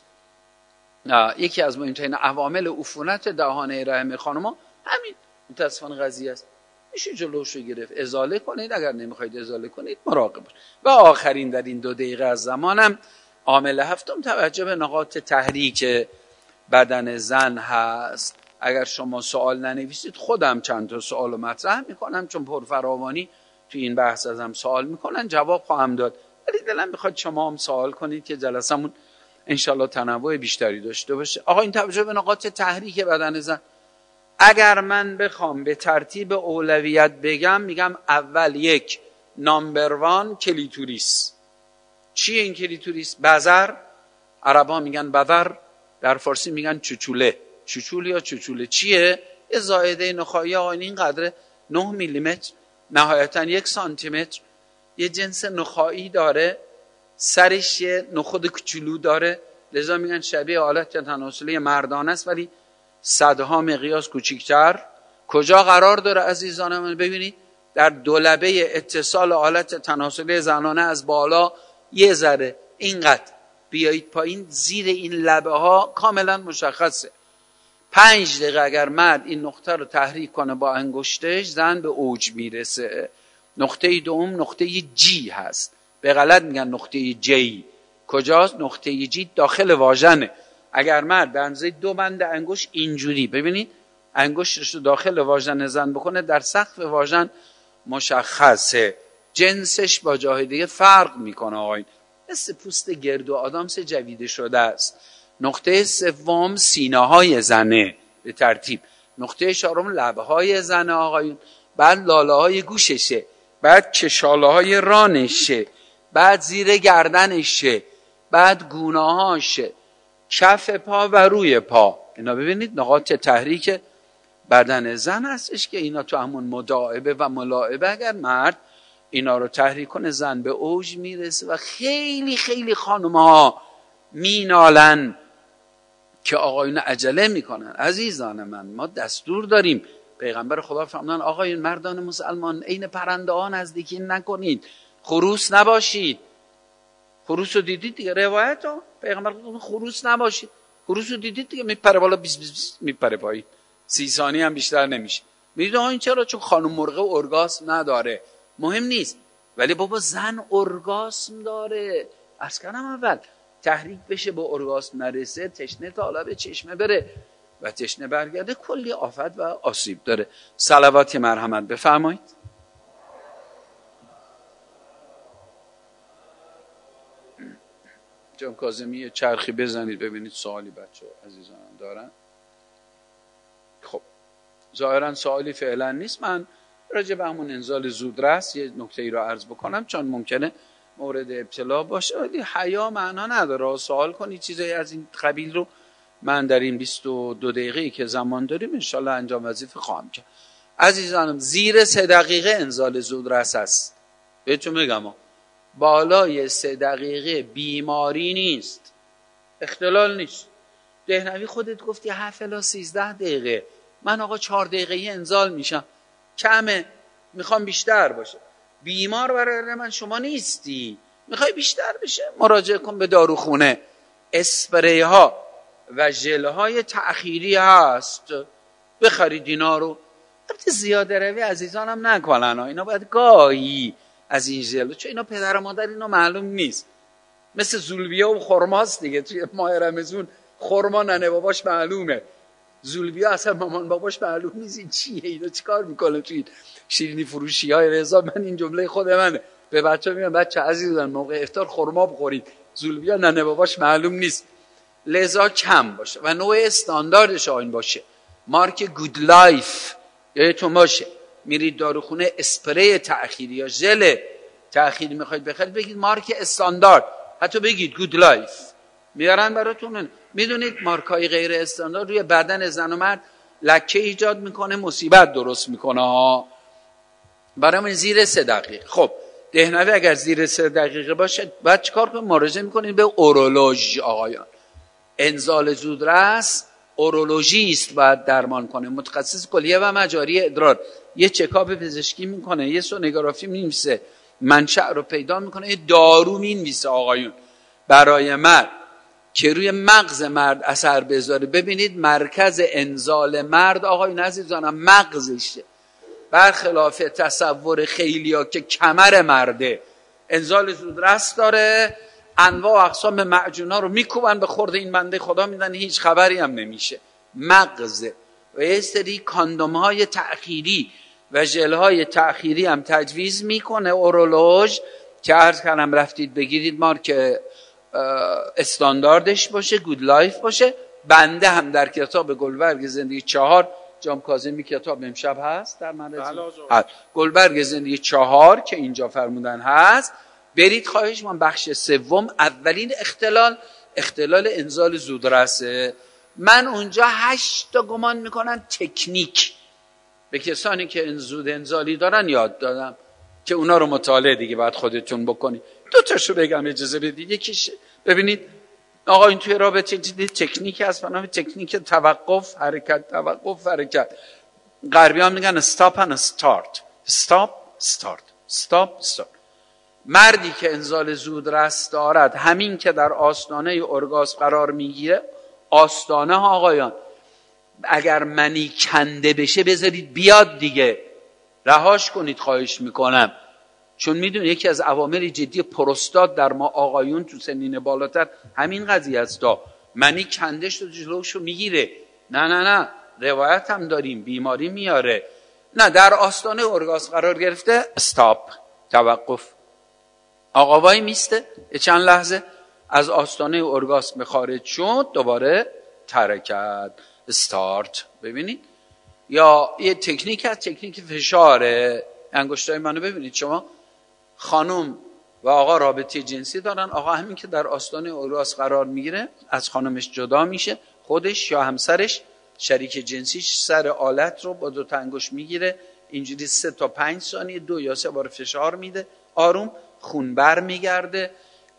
یکی از مهمترین عوامل عفونت دهانه رحم خانم‌ها همین متاسفانه قضیه است. میشه جلوش رو گرفت. ازاله کنید، اگر نمیخواید ازاله کنید مراقب باشید. و آخرین در این 2 دقیقه از زمانم عامل هفتم توجه به نقاط تحریک بدن زن هست. اگر شما سوال ننویسید خودم چند تا سوال مطرح میکنم، چون پرفراوانی تو این بحث ازم سوال میکنن، جواب خواهم داد، ولی دلم میخواد شما هم سوال کنید که جلسمون انشالله تنوع بیشتری داشته باشه. آقا این توجه به نقاط تحریک بدن زن، اگر من بخوام به ترتیب اولویت بگم، میگم اول یک نامبر وان کلیتوریس. چیه این کلیتوریس؟ بذر، عربا میگن بذر، در فارسی میگن چوچوله. چوچول یا چوچوله چیه؟ یه زائده نخایی آقایون این قدره، 9 میلیمتر، نهایتا 1 سانتیمتر، یه جنس نخایی داره، سرش یه نخود کوچولو داره، لذا میگن شبیه آلت تناسلی مردانه است ولی صدها مقیاس کوچیکتر. کجا قرار داره عزیزان من؟ ببینید در دولبه اتصال آلت تناسلی زنانه از بالا یه ذره اینقدر بیایید پایین، زیر این لبه ها کاملا مشخصه. 5 دقیقه اگر مرد این نقطه رو تحریک کنه با انگشتش، زن به اوج میرسه. نقطه دوم نقطه جی هست، به غلط میگن نقطه جی. کجاست؟ نقطه جی داخل واژنه. اگر مرد به اندازه 2 بند انگشت اینجوری، ببینید انگشتش رو داخل واژن زن بکنه، در سقف واژن مشخصه. جنسش با جای دیگه فرق میکنه آقایون، مثل پوست گرد و آدامس جویده شده است. نقطه سوم سینه های زنه به ترتیب. نقطه چهارم لبه های زنه آقایون، بعد لاله های گوششه، بعد کشاله های رانشه، بعد زیر گردنشه، بعد گونه هاشه، کف پا و روی پا. اینا ببینید نقاط تحریک بدن زن هستش که اینا تو همون مداعبه و ملاعبه اگر مرد اینا رو تحریک کنه، زن به اوج میرسه. و خیلی خیلی خانم‌ها مینالن که آقایون عجله میکنن. عزیزان من، ما دستور داریم، پیغمبر خدا فرمودن آقایون مردان مسلمان عین پرنده ها نزدیکی نکنید، خروس نباشید. خروس رو دیدید دیگه، روایت ها پیغمبر خدا خروس نباشید. خروس رو دیدید دیگه، میپره بالا 20 میپره پایین، 30 ثانیه هم بیشتر نمیشه. میدونید این چرا؟ چون خانم مرغ ارگاسم نداره. مهم نیست، ولی بابا زن ارگاسم داره. عرض کردم اول تحریک بشه به ارگاسم نرسه، تشنه تا حالا به چشمه بره و تشنه برگرده، کلی آفت و آسیب داره. صلوات مرحمت بفرمایید. جان کاظمی چرخی بزنید ببینید سوالی بچه عزیزانم دارن. خب ظاهرا سوالی فعلا نیست. من راجع به همون انزال زودرس یه نکته ای رو عرض بکنم، چون ممکنه مورد ابتلا باشه، ولی حیا معنا نداره سوال کنی چیزایی از این قبیل رو. من در این 22 دقیقه‌ای که زمان داریم انشالله انجام وظیفه خواهم کرد. عزیزانم زیر 3 دقیقه انزال زودرس است. بهتون میگم بالای 3 دقیقه بیماری نیست، اختلال نیست. دهنوی خودت گفتی 7 الی 13 دقیقه، من آقا 4 دقیقه انزال میشم، کمه، میخوام بیشتر باشه. بیمار برای من شما نیستی، میخوای بیشتر بشه مراجعه کن به داروخونه. اسپری ها و ژل های تأخیری هست، بخرید اینا رو. البته زیاده روی عزیزانم نکنن، اینا باید گاهی از این ژل، چون اینا پدر و مادر اینا معلوم نیست، مثل زولبیا و خرماست دیگه. توی ماه رمضان خرما ننه باباش معلومه، زولبیا اصلا مامان باباش معلوم نیست این چیه، اینا چیکار میکنه توی شیرینی فروشی های رضا. من این جمله خود منه، به بچه میگم بچه عزیزان موقع افطار خرما بخورید، زولبیا ننه باباش معلوم نیست، لذا کم باشه و نوع استانداردش این باشه. مارک گود لایف یادتون باشه، میرید داروخونه اسپری تأخیری یا ژل تأخیری میخواید بخرید، بگید مارک استاندارد، حتی بگید گود لایف، میارن براتون. میدونید مارکای غیر استاندارد روی بدن زن و مرد لکه ایجاد میکنه، مصیبت درست میکنه ها. برای من زیر 3 دقیقه. خب دهنوی اگر زیر 3 دقیقه باشه بعد چیکار کنید؟ مراجعه میکنید به اورولوژ آقایان. انزال زودرس اورولوژیست باید درمان کنه، متخصص کلیه و مجاری ادرار. یه چکاپ پزشکی میکنه، یه سونوگرافی مینویسه، منشأ رو پیدا میکنه، یه دارو مینویسه آقایون برای مرد که روی مغز مرد اثر بذاره. ببینید مرکز انزال مرد آقایون عزیزانم مغزشه، برخلاف تصور خیلیا که کمر مرده. انزال زودرس داره، انواع و اقسام معجونا رو میکوبن به خورد این بنده خدا، میدن هیچ خبری هم نمیشه. مغز و یه سری کاندوم های تأخیری و ژل های تأخیری هم تجویز میکنه اورولوژ که عرض کردم رفتید بگیرید، مارک استانداردش باشه، گود لایف باشه. بنده هم در کتاب گلبرگ زندگی 4 جام کاظمی کتاب امشب هست در مدرسه گلبرگ زندگی 4 که اینجا فرمودن هست، برید خواهش من. بخش سوم اولین اختلال انزال زودرسه. من اونجا 8 تا گمان میکنن تکنیک به کسانی که زود انزالی دارن یاد دادم که اونا رو مطالعه دیگه باید خودتون بکنید. 2 تاشو بگم اجازه بدید. یکیش ببینید آقا این توی رابطه دیدید تکنیک هست به نام تکنیک توقف حرکت توقف حرکت. غربی ها میگن stop and start. stop. مردی که انزال زودرس دارد همین که در آستانه اورگاسم قرار میگیره، آستانه ها آقایان اگر منی کنده بشه بذارید بیاد دیگه، رهاش کنید خواهش میکنم. چون میدونید یکی از عوامل جدی پروستات در ما آقایون تو سنین بالاتر همین قضیه است. منی کنده شد جلوشو میگیره. نه روایت هم داریم بیماری میاره. نه در آستانه اورگاسم قرار گرفته استاپ توقف. آقا وای میسته چند لحظه از آستانه اورگاسم خارج شد دوباره حرکت استارت. ببینید یا یه تکنیک از تکنیک فشاره. انگشتای منو ببینید شما. خانم و آقا رابطه جنسی دارن، آقا همین که در آستانه اورگاسم قرار میگیره از خانمش جدا میشه، خودش یا همسرش شریک جنسیش سر آلت رو با 2 تا انگشت میگیره اینجوری 3 تا 5 ثانیه 2 یا 3 بار فشار میده، آروم خون بر میگرده،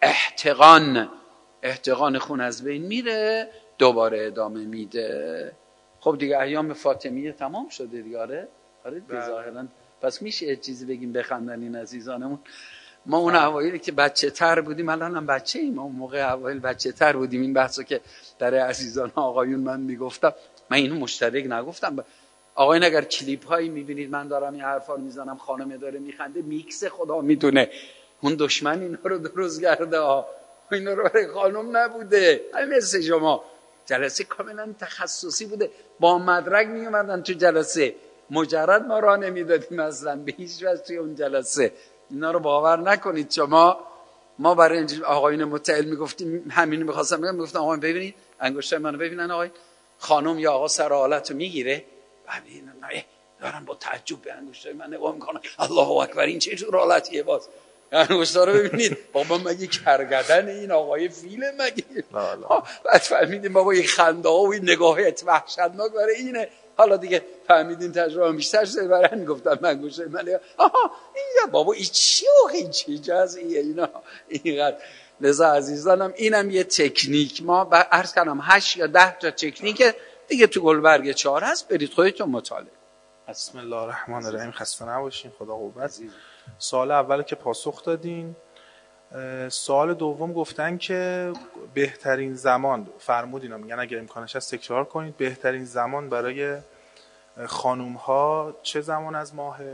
احتقان خون از بین میره، دوباره ادامه میده. خب دیگه ایام فاطمیه تمام شده دیگه. آره دیگه ظاهرا پس میشه یه چیزی بگیم بخندن این عزیزانمون. ما اون اوایلی که بچه تر بودیم، الان هم بچه ایم، اون موقع اوایل بچه تر بودیم، این بحثو که در عزیزان آقایون من میگفتم، من اینو مشترک نگفتم. آقایون اگر کلیپ هایی میبینید من دارم این حرفا رو میزنم خانم داره میخنده، میکس خدا میدونه اون دشمن اینا رو درست کرده اینا رو برای خانم نبوده. همین مثل شما جلسه کاملا تخصصی بوده، با مدرک میومدن تو جلسه، مجرد ما راه نمیدادیم اصلا به هیچ وجه توی اون جلسه. اینا رو باور نکنید شما. ما برای اینجوری آقایون متعال میگفتیم، همین میخواستم بگم، میگفتم آقایون ببینید انگشتای منو ببینن، آقای خانم یا آقا سر حالتو میگیره، ببینن دارن با تعجب به انگشتای من نگاه میکنن، الله اکبر این چه جور حالتیه؟ باز انگشتا رو ببینید بابا مگه کرگدن این آقای فیله مگه؟ بعد فهمیدیم بابا این خنده ها و این نگاهت وحشتناک برای اینه. حالا دیگه فهمیدین تجربه بیشتر شده، برای گفتم من گوشه من این بابا این چیه این چی جزئیه اینا اینقدر. لذا عزیزانم اینم یه تکنیک. ما عرض کردم 8 یا 10 تا تکنیک دیگه تو گلبرگ 4 هست، برید خودتون مطالعه. بسم الله الرحمن الرحیم. خسته نباشین، خدا قوت. سوال اول که پاسخ دادین. سوال دوم گفتن که بهترین زمان فرمودین، میگن اگه امکانش هست تکرار کنید، بهترین زمان برای خانوم ها چه زمان از ماهه؟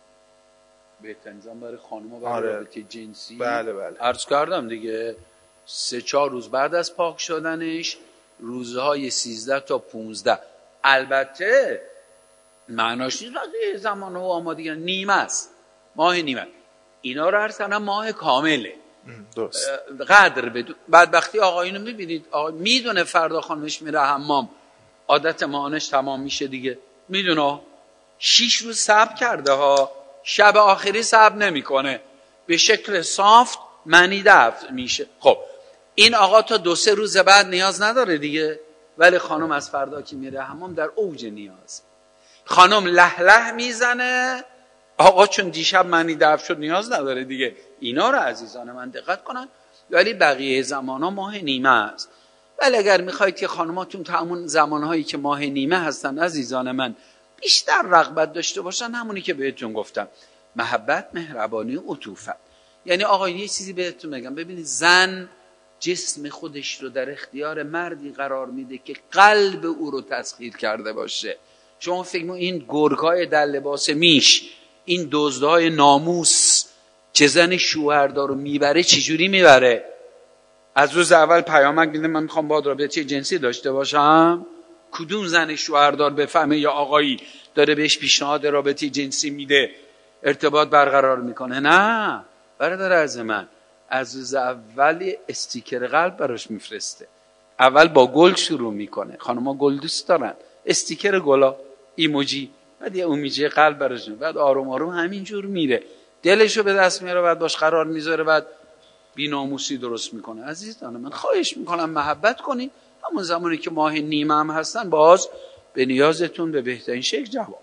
بهترین زمان برای خانوم ها برای رابطه جنسی؟ بله. عرض کردم دیگه 3-4 روز بعد از پاک شدنش، روزهای 13 تا 15. البته معناش نیست وقتی زمان و آمادگی نیمه است، ماه نیمه. اینا رو عرض کردم ماه کامله. درست. قدر بدون. بدبختی آقایونو میبینید، آقا میدونه فردا خانمش میره حمام، عادت ماهانش تمام میشه دیگه، میدونه 6 روز صبر کرده ها، شب آخری صبر نمیکنه، به شکل صاف منی دفع میشه. خب این آقا تا 2-3 روز بعد نیاز نداره دیگه، ولی خانم از فردا که میره حمام در اوج نیاز، خانم له میزنه، آقا چون دیشب منی دفع شد نیاز نداره دیگه. اینا رو عزیزان من دقت کنن. ولی بقیه زمانا ماه نیمه است. ولی اگر میخواید که خانماتون تا همون زمانهایی که ماه نیمه هستن عزیزان من بیشتر رغبت داشته باشن، همونی که بهتون گفتم، محبت، مهربانی و عطوفت. یعنی آقا یه چیزی بهتون بگم، ببینید زن جسم خودش رو در اختیار مردی قرار میده که قلب او رو تسخیر کرده باشه. شما فکر کنید این گرگای در لباس میش، این دزدهای ناموس که زن شوهردارو میبره چجوری میبره؟ از روز اول پیامک میده من میخوام باهات رابطه جنسی داشته باشم؟ کدوم زن شوهردار بفهمه یا آقایی داره بهش پیشنهاد رابطه جنسی میده ارتباط برقرار میکنه؟ نه برادر عزیز من، از روز اول استیکر قلب براش میفرسته. اول با گل شروع میکنه، خانم‌ها گل دوست دارن، استیکر گلا، ایموجی، بعد یه ایموجی قلب براش، بعد آروم آروم همینجور میره، دلشو به دست میاره، بعد باش قرار میذاره، بعد بی‌ناموسی درست میکنه. عزیزان من خواهش میکنم محبت کنید، همون زمانی که ماه نیمه هم هستن باز به نیازتون به بهترین شکل جواب.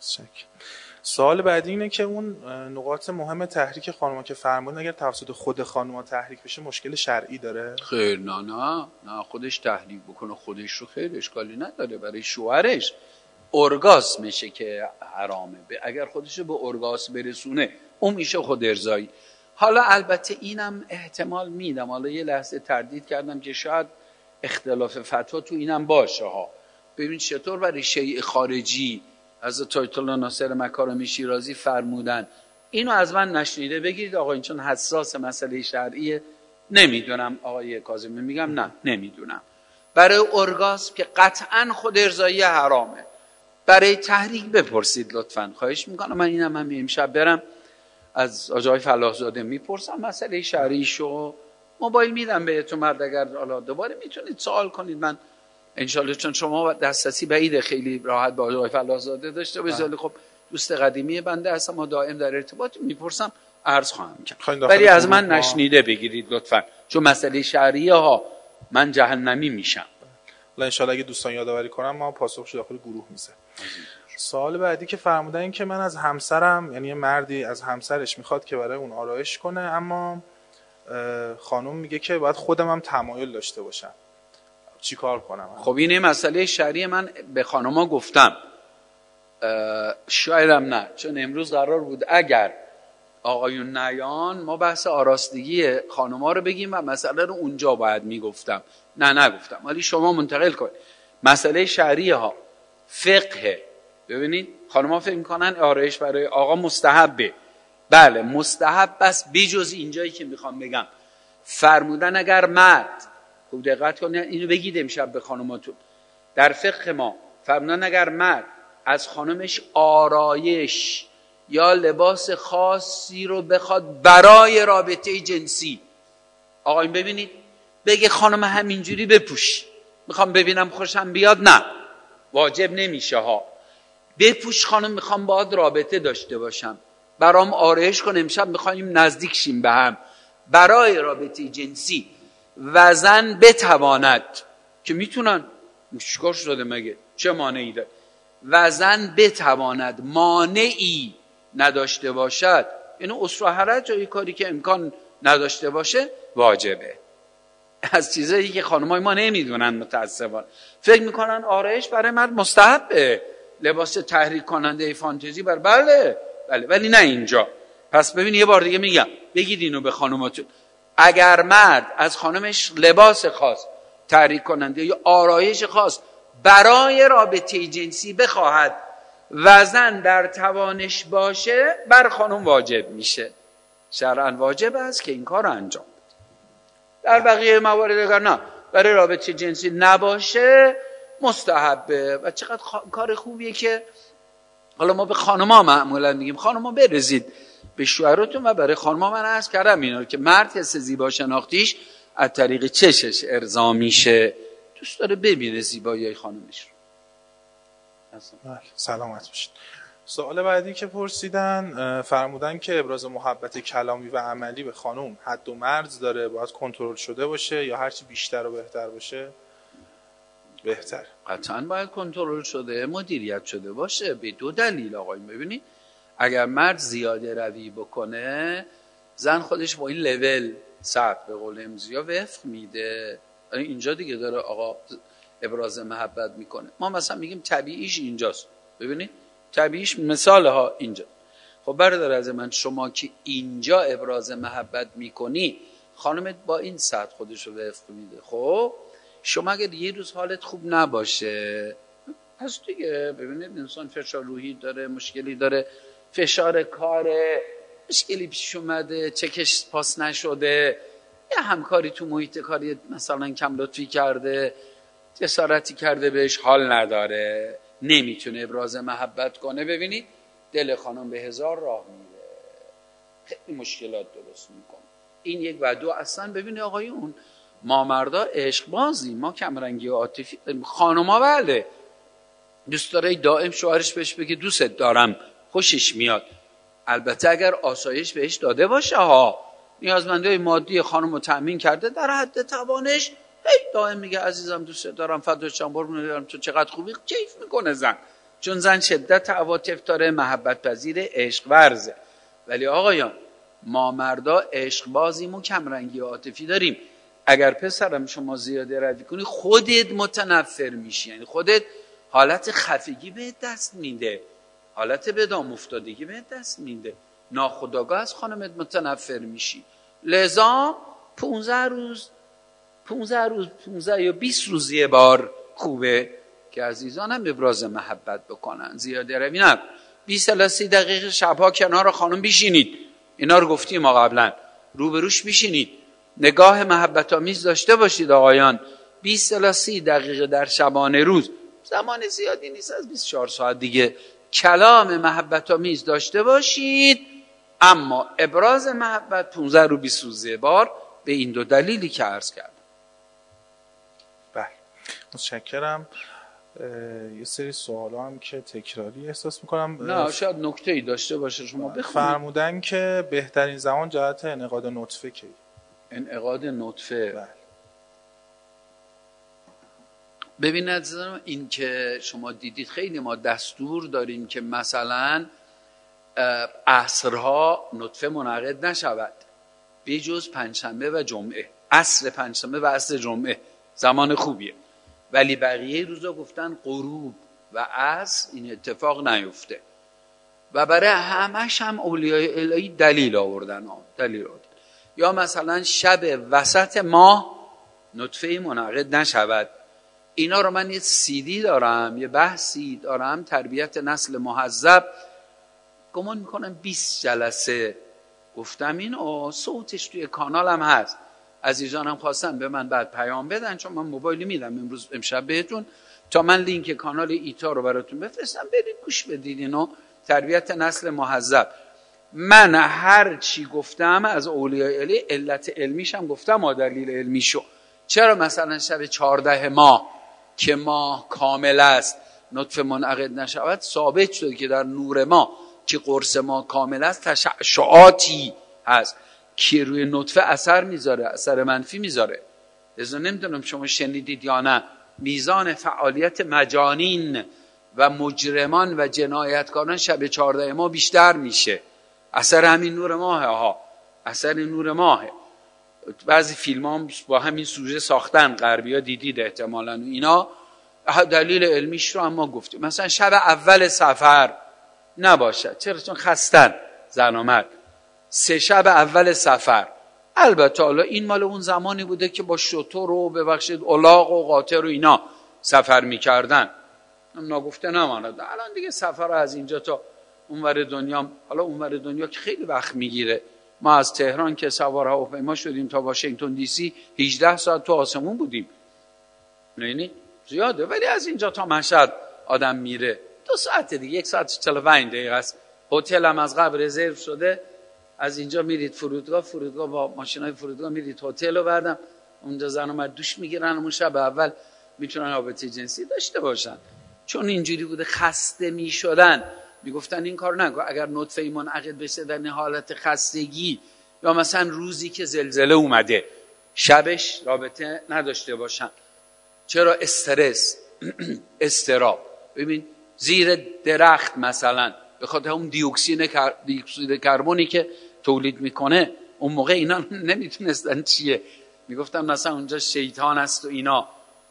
سوال بعدی اینه که اون نقاط مهم تحریک خانم‌ها که فرمودن اگر توسط خود خانم‌ها تحریک بشه مشکل شرعی داره؟ خیر نه خودش تحریک بکنه خودش رو خیر اشکالی نداره. برای شوهرش ارگاسمشه که حرامه، اگر خودش رو به ارگاسم برسونه اون میشه خود ارضایی. حالا البته اینم احتمال میدم، حالا یه لحظه تردید کردم که شاید اختلاف فتوا تو اینم باشه ها. ببین چطور برای شیء خارجی حضرت آیت الله ناصر مکارمی شیرازی فرمودن اینو از من نشنیده بگیرید آقا این چون حساس مسئله شرعیه. نمیدونم آقای کاظمی، میگم نه نمیدونم. برای ارگاسم که قطعا خود ارضایی حرامه، برای تحریک بپرسید لطفاً، خواهش میکنم. من اینم همین امشب برم از آقای فلاحزاده میپرسم مسئله شرعیشو، موبایل میدم بهتون مرد، اگر حالا دوباره میتونید سوال کنید. من انشالله چون شما دسترسی بعیده خیلی راحت با آقای فلاحزاده داشته باشید، خب دوست قدیمی بنده هستم و دائم در ارتباط میپرسم، عرض خواهم کرد. ولی از من نشنیده بگیرید لطفاً، چون مسئله شرعیه ها من جهنمی میشم. الله انشالله اگه دوستان یادآوری کنم ما پاسخش داخل گروه میذارم. سوال بعدی که فرمودن این که من از همسرم، یعنی مردی از همسرش میخواد که برای اون آرایش کنه، اما خانم میگه که باید خودم هم تمایل داشته باشم، چی کار کنم؟ خب اینه مسئله شرعی. من به خانوما گفتم شایدم نه، چون امروز قرار بود اگر آقایون نیان ما بحث آراستگی خانوما رو بگیم و مسئله رو اونجا باید میگفتم، نگفتم. ولی شما منتقل کنید مسئله شرعی ها، فقه. ببینید خانوما فکر میکنن آرایش برای آقا مستحبه. بله مستحب بس، بجز اینجایی که میخوام بگم فرمودن اگر مرد، خوب دقت کنید اینو بگید امشب به خانوماتون، در فقه ما فرمودن اگر مرد از خانمش آرایش یا لباس خاصی رو بخواد برای رابطه جنسی، آقایون ببینید بگه خانم همینجوری بپوش، میخوام ببینم خوشم بیاد، نه واجب نمیشه ها. بپوش خانم، میخوام باهات رابطه داشته باشم، برام آرایش کن، امشب میخوایم نزدیک شیم به هم برای رابطه جنسی. و زن بتواند، که میتونن، چیکار شده مگه، چه مانعی داره؟ و زن بتواند مانعی نداشته باشد، یعنی اسر و حرج جایی کاری که امکان نداشته باشه واجبه. از چیزایی که خانمای ما نمیدونن متاسفانه، فکر میکنن آرایش برای مرد مستحبه، لباس تحریک کننده فانتزی بله ولی نه اینجا. پس ببین یه بار دیگه میگم بگید اینو به خانماتون، اگر مرد از خانمش لباس خاص تحریک کننده یا آرایش خاص برای رابطه جنسی بخواهد و زن در توانش باشه، بر خانم واجب میشه، شرعاً واجب است که این کار رو انجام بده. در بقیه موارد اگر نه برای رابطه جنسی نباشه مستحبه. و چقدر کار خوبیه که حالا ما به خانم‌ها معمولا میگیم خانم‌ها برزید به شوهراتون، و برای خانم‌ها من عرض کردم اینا که مرد حس زیبا شناختیش از طریق چشش ارضا میشه، دوست داره ببینه زیبایی خانمش رو. سلامت باشید. سوال بعدی که پرسیدن فرمودن که ابراز محبت کلامی و عملی به خانم حد و مرز داره، باید کنترل شده باشه یا هرچی بیشتر و بهتر باشه بهتر؟ قطعاً باید کنترل شده، مدیریت شده باشه، به دو دلیل آقایون. ببینید اگر مرد زیاده روی بکنه، زن خودش با این لول سطح به قول امضیا وفق میده، اینجا دیگه داره آقا ابراز محبت میکنه. ما مثلا میگیم طبیعیش اینجاست، ببینید طبیعیش مثال ها اینجا. خب برادر از من، شما که اینجا ابراز محبت میکنی، خانمت با این سطح خودش رو وفق میده. خب شما اگر یه روز حالت خوب نباشه، پس دیگه ببینید انسان فشار روحی داره، مشکلی داره، فشار کاره، مشکلی پیش اومده، چکش پاس نشده، یه همکاری تو محیط کاری مثلا کم لطفی کرده، جسارتی کرده، بهش حال نداره، نمیتونه ابراز محبت کنه، ببینید دل خانم به هزار راه میره، خیلی مشکلات درست میکنه. این یک. و دو، اصلا ببینید آقایون، ما مردا عشق بازی، ما کمرنگی و عاطفی داریم. خانوما بله دوست داره دائم شوهرش بهش بگه دوست دارم، خوشش میاد، البته اگر آسایش بهش داده باشه ها. نیازمندی مادی خانم رو تأمین کرده در حد توانش، دائم میگه عزیزم دوست دارم، فدات شم، قربونت برم، تو چقدر خوبی، کیف میکنه زن، چون زن شدت عواطف داره، محبت پذیر، عشق ورزه. ولی آقایان ما مردا عشق بازیم و کمرنگی عاطفی داریم. اگر پسرم شما زیاده روی کنی خودت متنفر میشی، یعنی خودت حالت خفگی بهت دست میده، حالت به دام افتادگی بهت دست میده، ناخودآگاه از خانمت متنفر میشی. لذا 15 یا 20 روز یه بار خوبه که عزیزانم ابراز محبت بکنن، زیاده روی نکن. 20 الی 30 دقیقه شبها کنار خانم بشینید، اینا رو گفتیم ما قبلا، روبروش بشینید، نگاه محبت آمیز داشته باشید آقایان. 20 الی 30 دقیقه در شبانه روز، زمان زیادی نیست، از 24 ساعت دیگه، کلام محبت آمیز داشته باشید. اما ابراز محبت 15 رو 20 روز یه بار، به این دو دلیلی که عرض کردم. بله متشکرم. یه سری سوالا هم که تکراری احساس میکنم، نه شاید نکته‌ای داشته باشه شما بخونید. فرمودن که بهترین زمان جهت انعقاد نطفه کی؟ انعقاد نطفه، بله. ببینید این که شما دیدید خیلی ما دستور داریم که مثلا عصرها نطفه منعقد نشود به جز پنجشنبه و جمعه، عصر پنجشنبه و عصر جمعه زمان خوبیه، ولی بقیه روزا گفتن غروب و عصر این اتفاق نیفته. و برای همش هم اولیای الهی دلیل آوردن. یا مثلا شب وسط ماه نطفه منعقد نشود. اینا رو من یه CD دارم، یه بحثی دارم، تربیت نسل مهذب، گمان میکنم 20 جلسه گفتم اینو، صوتش توی کانالم هست. عزیزانم خواستن به من بعد پیام بدن، چون من موبایلی میدم امشب بهتون، تا من لینک کانال ایتا رو براتون بفرستم، برید گوش بدید اینو، تربیت نسل مهذب. من هر چی گفتم از اولیای الهی علت علمیشم گفتم، دلیل علمیشو. چرا مثلا شب 14 ماه که ماه کامل است نطفه منعقد نشود؟ ثابت شده که در نور ما که قرص ما کامل است تشعشعاتی هست که روی نطفه اثر میذاره، اثر منفی میذاره. لذا نمیدونم شما شنیدید یا نه، میزان فعالیت مجانین و مجرمان و جنایتکاران شب 14 ماه بیشتر میشه، اثر همین نور ماهه ها، اثر نور ماهه. بعضی فیلم هم با همین سوژه ساختن، غربی ها دیدید احتمالاً، اینا دلیل علمیش رو هم ما گفتیم. مثلا شب اول سفر نباشد، چرا؟ چون خستن زن و مرد. 3 شب اول سفر، البته حالا این مال اون زمانی بوده که با شتر و ببخشید الاغ و قاطر و اینا سفر میکردن، نگفته نماند. الان دیگه سفر از اینجا تا اونور دنیا، حالا اونور دنیا که خیلی وقت میگیره، ما از تهران که سوار هواپیما شدیم تا واشنگتن دی سی 18 ساعت تو آسمون بودیم، یعنی زیاده. ولی از اینجا تا مشهد آدم میره 2 ساعت دیگه، 1 ساعت 45 دقیقه است. هتل هم از قبل رزرو شده، از اینجا میرید فرودگاه با ماشینای فرودگاه میرید هتل و بعدم اونجا زن و مرد دوش میگیرن، اون شب اول میتونن رابطه جنسی داشته باشن. چون اینجوری بوده خسته میشدن، میگفتن این کار نکن، اگر نطفه منعقد بشه در حالت خستگی، یا مثلا روزی که زلزله اومده شبش رابطه نداشته باشن. چرا؟ استرس استراب. ببین زیر درخت مثلا به خاطر اون دیوکسید کربنی که تولید میکنه، اون موقع اینا نمیتونستن چیه، میگفتن مثلا اونجا شیطان است و اینا،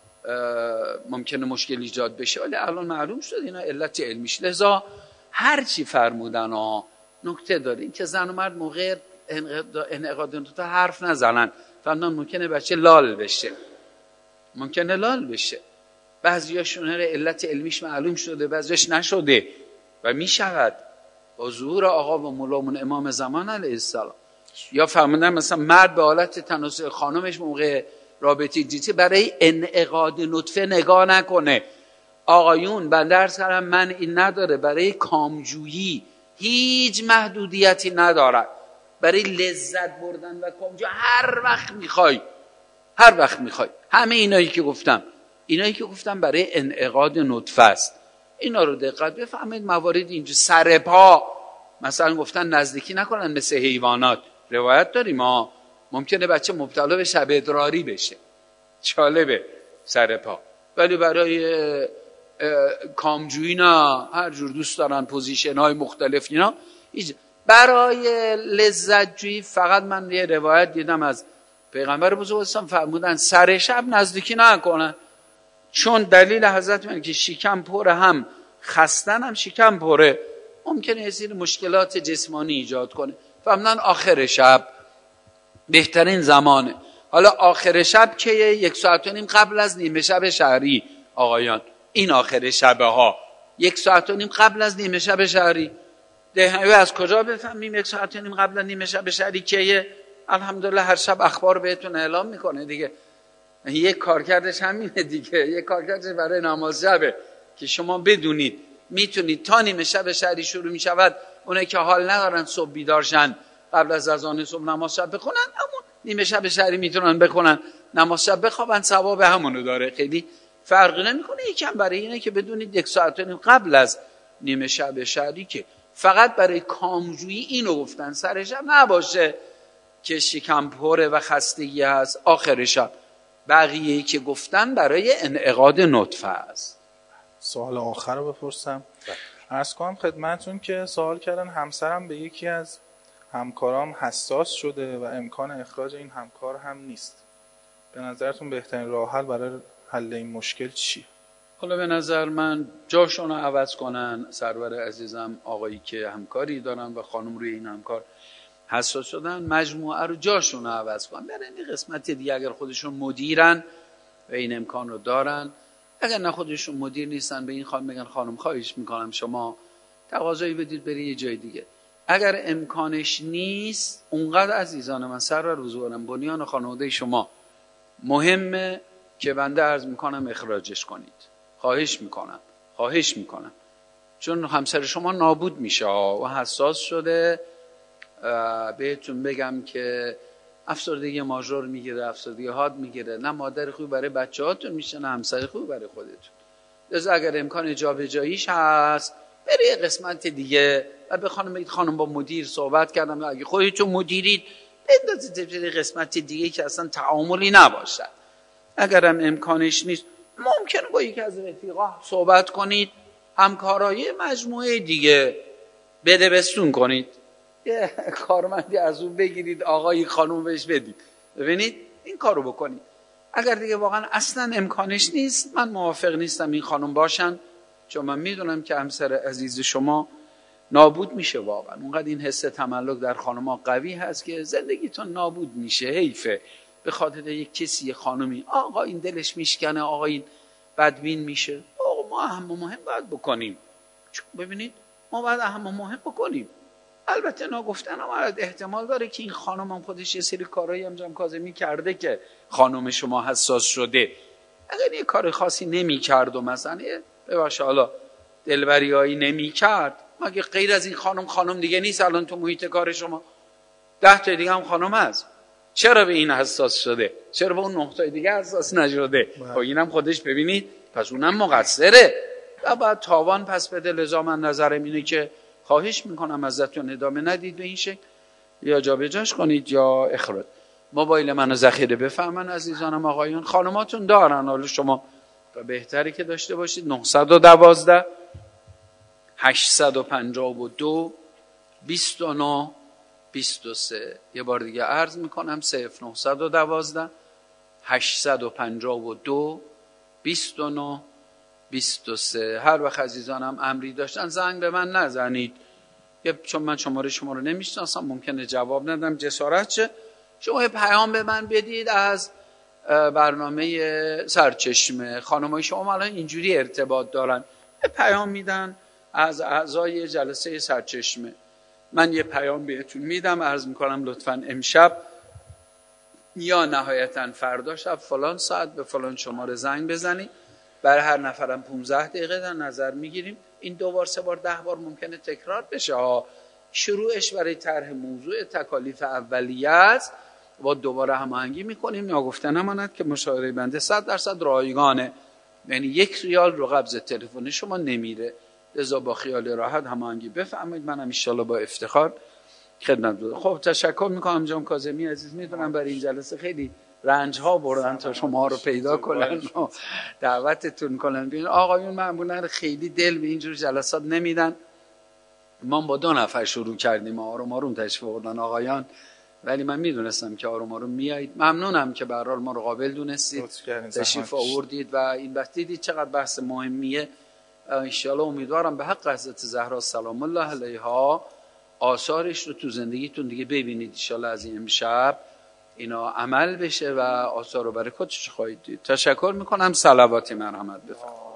ممکنه مشکل ایجاد بشه. ولی الان معلوم شد اینا علت علمیش. لذا هر چی فرمودن نکته داره، این که زن و مرد موقع انعقاد نطفه حرف نزنن، فرمودن ممکنه بچه لال بشه، بعضیاشون علت علمیش معلوم شده، بعضیش نشده و میشود با ظهور آقا و مولامون امام زمان علیه السلام. یا فرمودن مثلا مرد به حالت تناسل خانمش موقع رابطه جنسی برای انعقاد نطفه نگاه نکنه. آقایون بنده عرض کردم من این نداره، برای کامجویی هیچ محدودیتی نداره، برای لذت بردن و کامجویی هر وقت میخوای. همه اینایی که گفتم برای انعقاد نطفه است. اینا رو دقت بفهمید. موارد اینجا سر پا مثلا گفتن نزدیکی نکنن مثل حیوانات، روایت داریم ما ممکنه بچه مبتلا به شب ادراری بشه، جالبه سر پا، ولی برای کامجویی نه، هر جور دوست دارن پوزیشن های مختلف اینا. برای لذت جویی فقط من یه روایت دیدم از پیغمبر بزرگ اسلام فرمودن سر شب نزدیکی نکنن، چون دلیل حضرت من که شکم پره، هم خستن هم شکم پره، ممکنه یه سری مشکلات جسمانی ایجاد کنه. فرمودن آخر شب بهترین زمانه. حالا آخر شب که 1.5 ساعت قبل از نیمه شب شهری آقایان، این آخر شبه ها 1.5 ساعت قبل از نیمه شب شهری. از کجا بفهمیم 1.5 ساعت قبل از نیمه شب شهری که؟ الحمدلله هر شب اخبار بهتون اعلام میکنه دیگه. یک کارکردش همینه دیگه، یک کارکردش برای نماز شبه که شما بدونید میتونید تا نیمه شب شهری شروع میشود، اونایی که حال ندارن صبح بیدارشن قبل از اذان صبح نماز شب بخونن، همون نیمه شب شهری میتونن بخونن، نماز شب بخوابن، ثواب همونو داره، خیلی فرقی نمیکنه. یکم برای اینه که بدونید 1.5 ساعت قبل از نیمه شب شهری که فقط برای کامجویی اینو گفتن، سر شب نباشه که شکم پره و خستگی هست، آخر شب. بقیه‌ای که گفتن برای انعقاد نطفه است. سوال آخر رو بپرسم. عرض کنم خدمتتون که سوال کردن همسرم به یکی از همکارام حساس شده و امکان اخراج این همکار هم نیست. به نظرتون بهترین راه حل برای حل این مشکل چیه؟ حالا به نظر من جاشون رو عوض کنن. سرور عزیزم آقایی که همکاری دارن و خانم روی این همکار حساس شدن، مجموعه رو جاشون رو عوض کنن. برای این قسمت دیگه اگر خودشون مدیرن و این امکان رو دارن، اگر نه خودشون مدیر نیستن به این خانم بگن خانم خواهش میکنم شما تقاضایی بدید بری یه جای دیگه. اگر امکانش نیست، اونقدر عزیزان من سرور حضورم بنیان خانواده شما مهمه که بنده عرض میکنم اخراجش کنید. خواهش میکنم چون همسر شما نابود میشه و حساس شده. بهتون بگم که افسردگی ماژور میگیره، افسردگی حاد میگیره، نه مادر خوبی برای بچه‌هاتون میشه نه همسر خوبی برای خودتون. لذا اگر امکان جابجاییش هست بری یه قسمت دیگه و به خانم بگید خانم با مدیر صحبت کردم، اگه خودتون مدیرید بندازید یه قسمت دیگه که اصلا تعاملی نباشه. اگرم امکانش نیست ممکنه با یکی از رفیقا صحبت کنید، همکارای مجموعه دیگه بده بستون کنید، یه کارمندی از اون بگیرید، آقای خانم بهش بدید، ببینید این کارو بکنید. اگر دیگه واقعا اصلا امکانش نیست، من موافق نیستم این خانم باشن، چون من میدونم که همسر عزیز شما نابود میشه. واقعا اونقدر این حس تملک در خانم‌ها قوی هست که زندگیتون نابود میشه. حیفه به خاطر یک کسی، یک خانمی، آقا این دلش میشکنه، آقا این بدبین میشه. آقا ما اهم مهم باید بکنیم، چون ببینید ما باید اهم مهم بکنیم. البته نگفتن احتمال داره که این خانم هم خودش یه سری کارهایی انجام کاظمی کرده که خانم شما حساس شده. اگر یه کار خاصی نمی کرد و مثلا ببخشید حالا دلبریایی نمی کرد، مگه غیر از این خانم دیگه نیست الان تو محیط کار شما؟ 10 تا دیگه هم خانم هست. چرا به این حساس شده؟ چرا به اون 9 تا دیگه حساس نشده؟ خب اینم خودش ببینید، پس اونم مقصره و بعد تاوان پس بده. لذا من نظرم اینه که خواهش میکنم ازتون ادامه ندید به این شکل، یا جابجاش کنید یا اخراج. موبایل منو ذخیره بفرمن عزیزانم آقایون. خانماتون دارن، حالا شما بهتره که داشته باشید. 912 852 29 23. یه بار دیگه عرض میکنم 0912 852 29 23. هر وقت عزیزانم امری داشتن زنگ به من نزنید، چون من شما رو نمیشناسم، ممکنه جواب ندم، جسارت چه. شما پیام به من بدید از برنامه سرچشمه. خانمای شما الان اینجوری ارتباط دارن، پیام میدن از اعضای جلسه سرچشمه، من یه پیام بهتون میدم، عرض میکنم لطفاً امشب یا نهایتاً فردا شب فلان ساعت به فلان شماره زنگ بزنید، برای هر نفرم 15 دقیقه در نظر میگیریم. این 2 بار 3 بار 10 بار ممکنه تکرار بشه ها. شروعش برای طرح موضوع تکالیف اولیه است، با دوباره هماهنگی میکنیم. ناگفته نماند که مشاوره بنده 100% رایگانه، یعنی 1 ریال رو قبض تلفنی شما نمیره، لذا با خیال راحت هماهنگی بفرمایید. منم ان شاءالله با افتخار خدمت دادم. خب تشکر میکنم جناب کاظمی عزیز، میدونم برای این جلسه خیلی رنج ها بردن تا شما رو پیدا کنن و دعوتتون کنن. ببین آقایون معمولا خیلی دل به اینجور جلسات نمیدن. ما با 2 نفر شروع کردیم، آروم آروم تشریف آوردن آقایان، ولی من میدونستم که آروم آروم میایید. ممنونم که به هر حال ما رو قابل دونستید، تشریف آوردید و این وقت دیدید چقدر بحث مهمیه. ان شاء الله امیدوارم به حق حضرت زهرا سلام الله علیها آثارش رو تو زندگیتون دیگه ببینید. ان شاء الله از این امشب اینا عمل بشه و آثار و برکاتش خواهید دید. تشکر میکنم. صلوات مرحمت بفرمایید.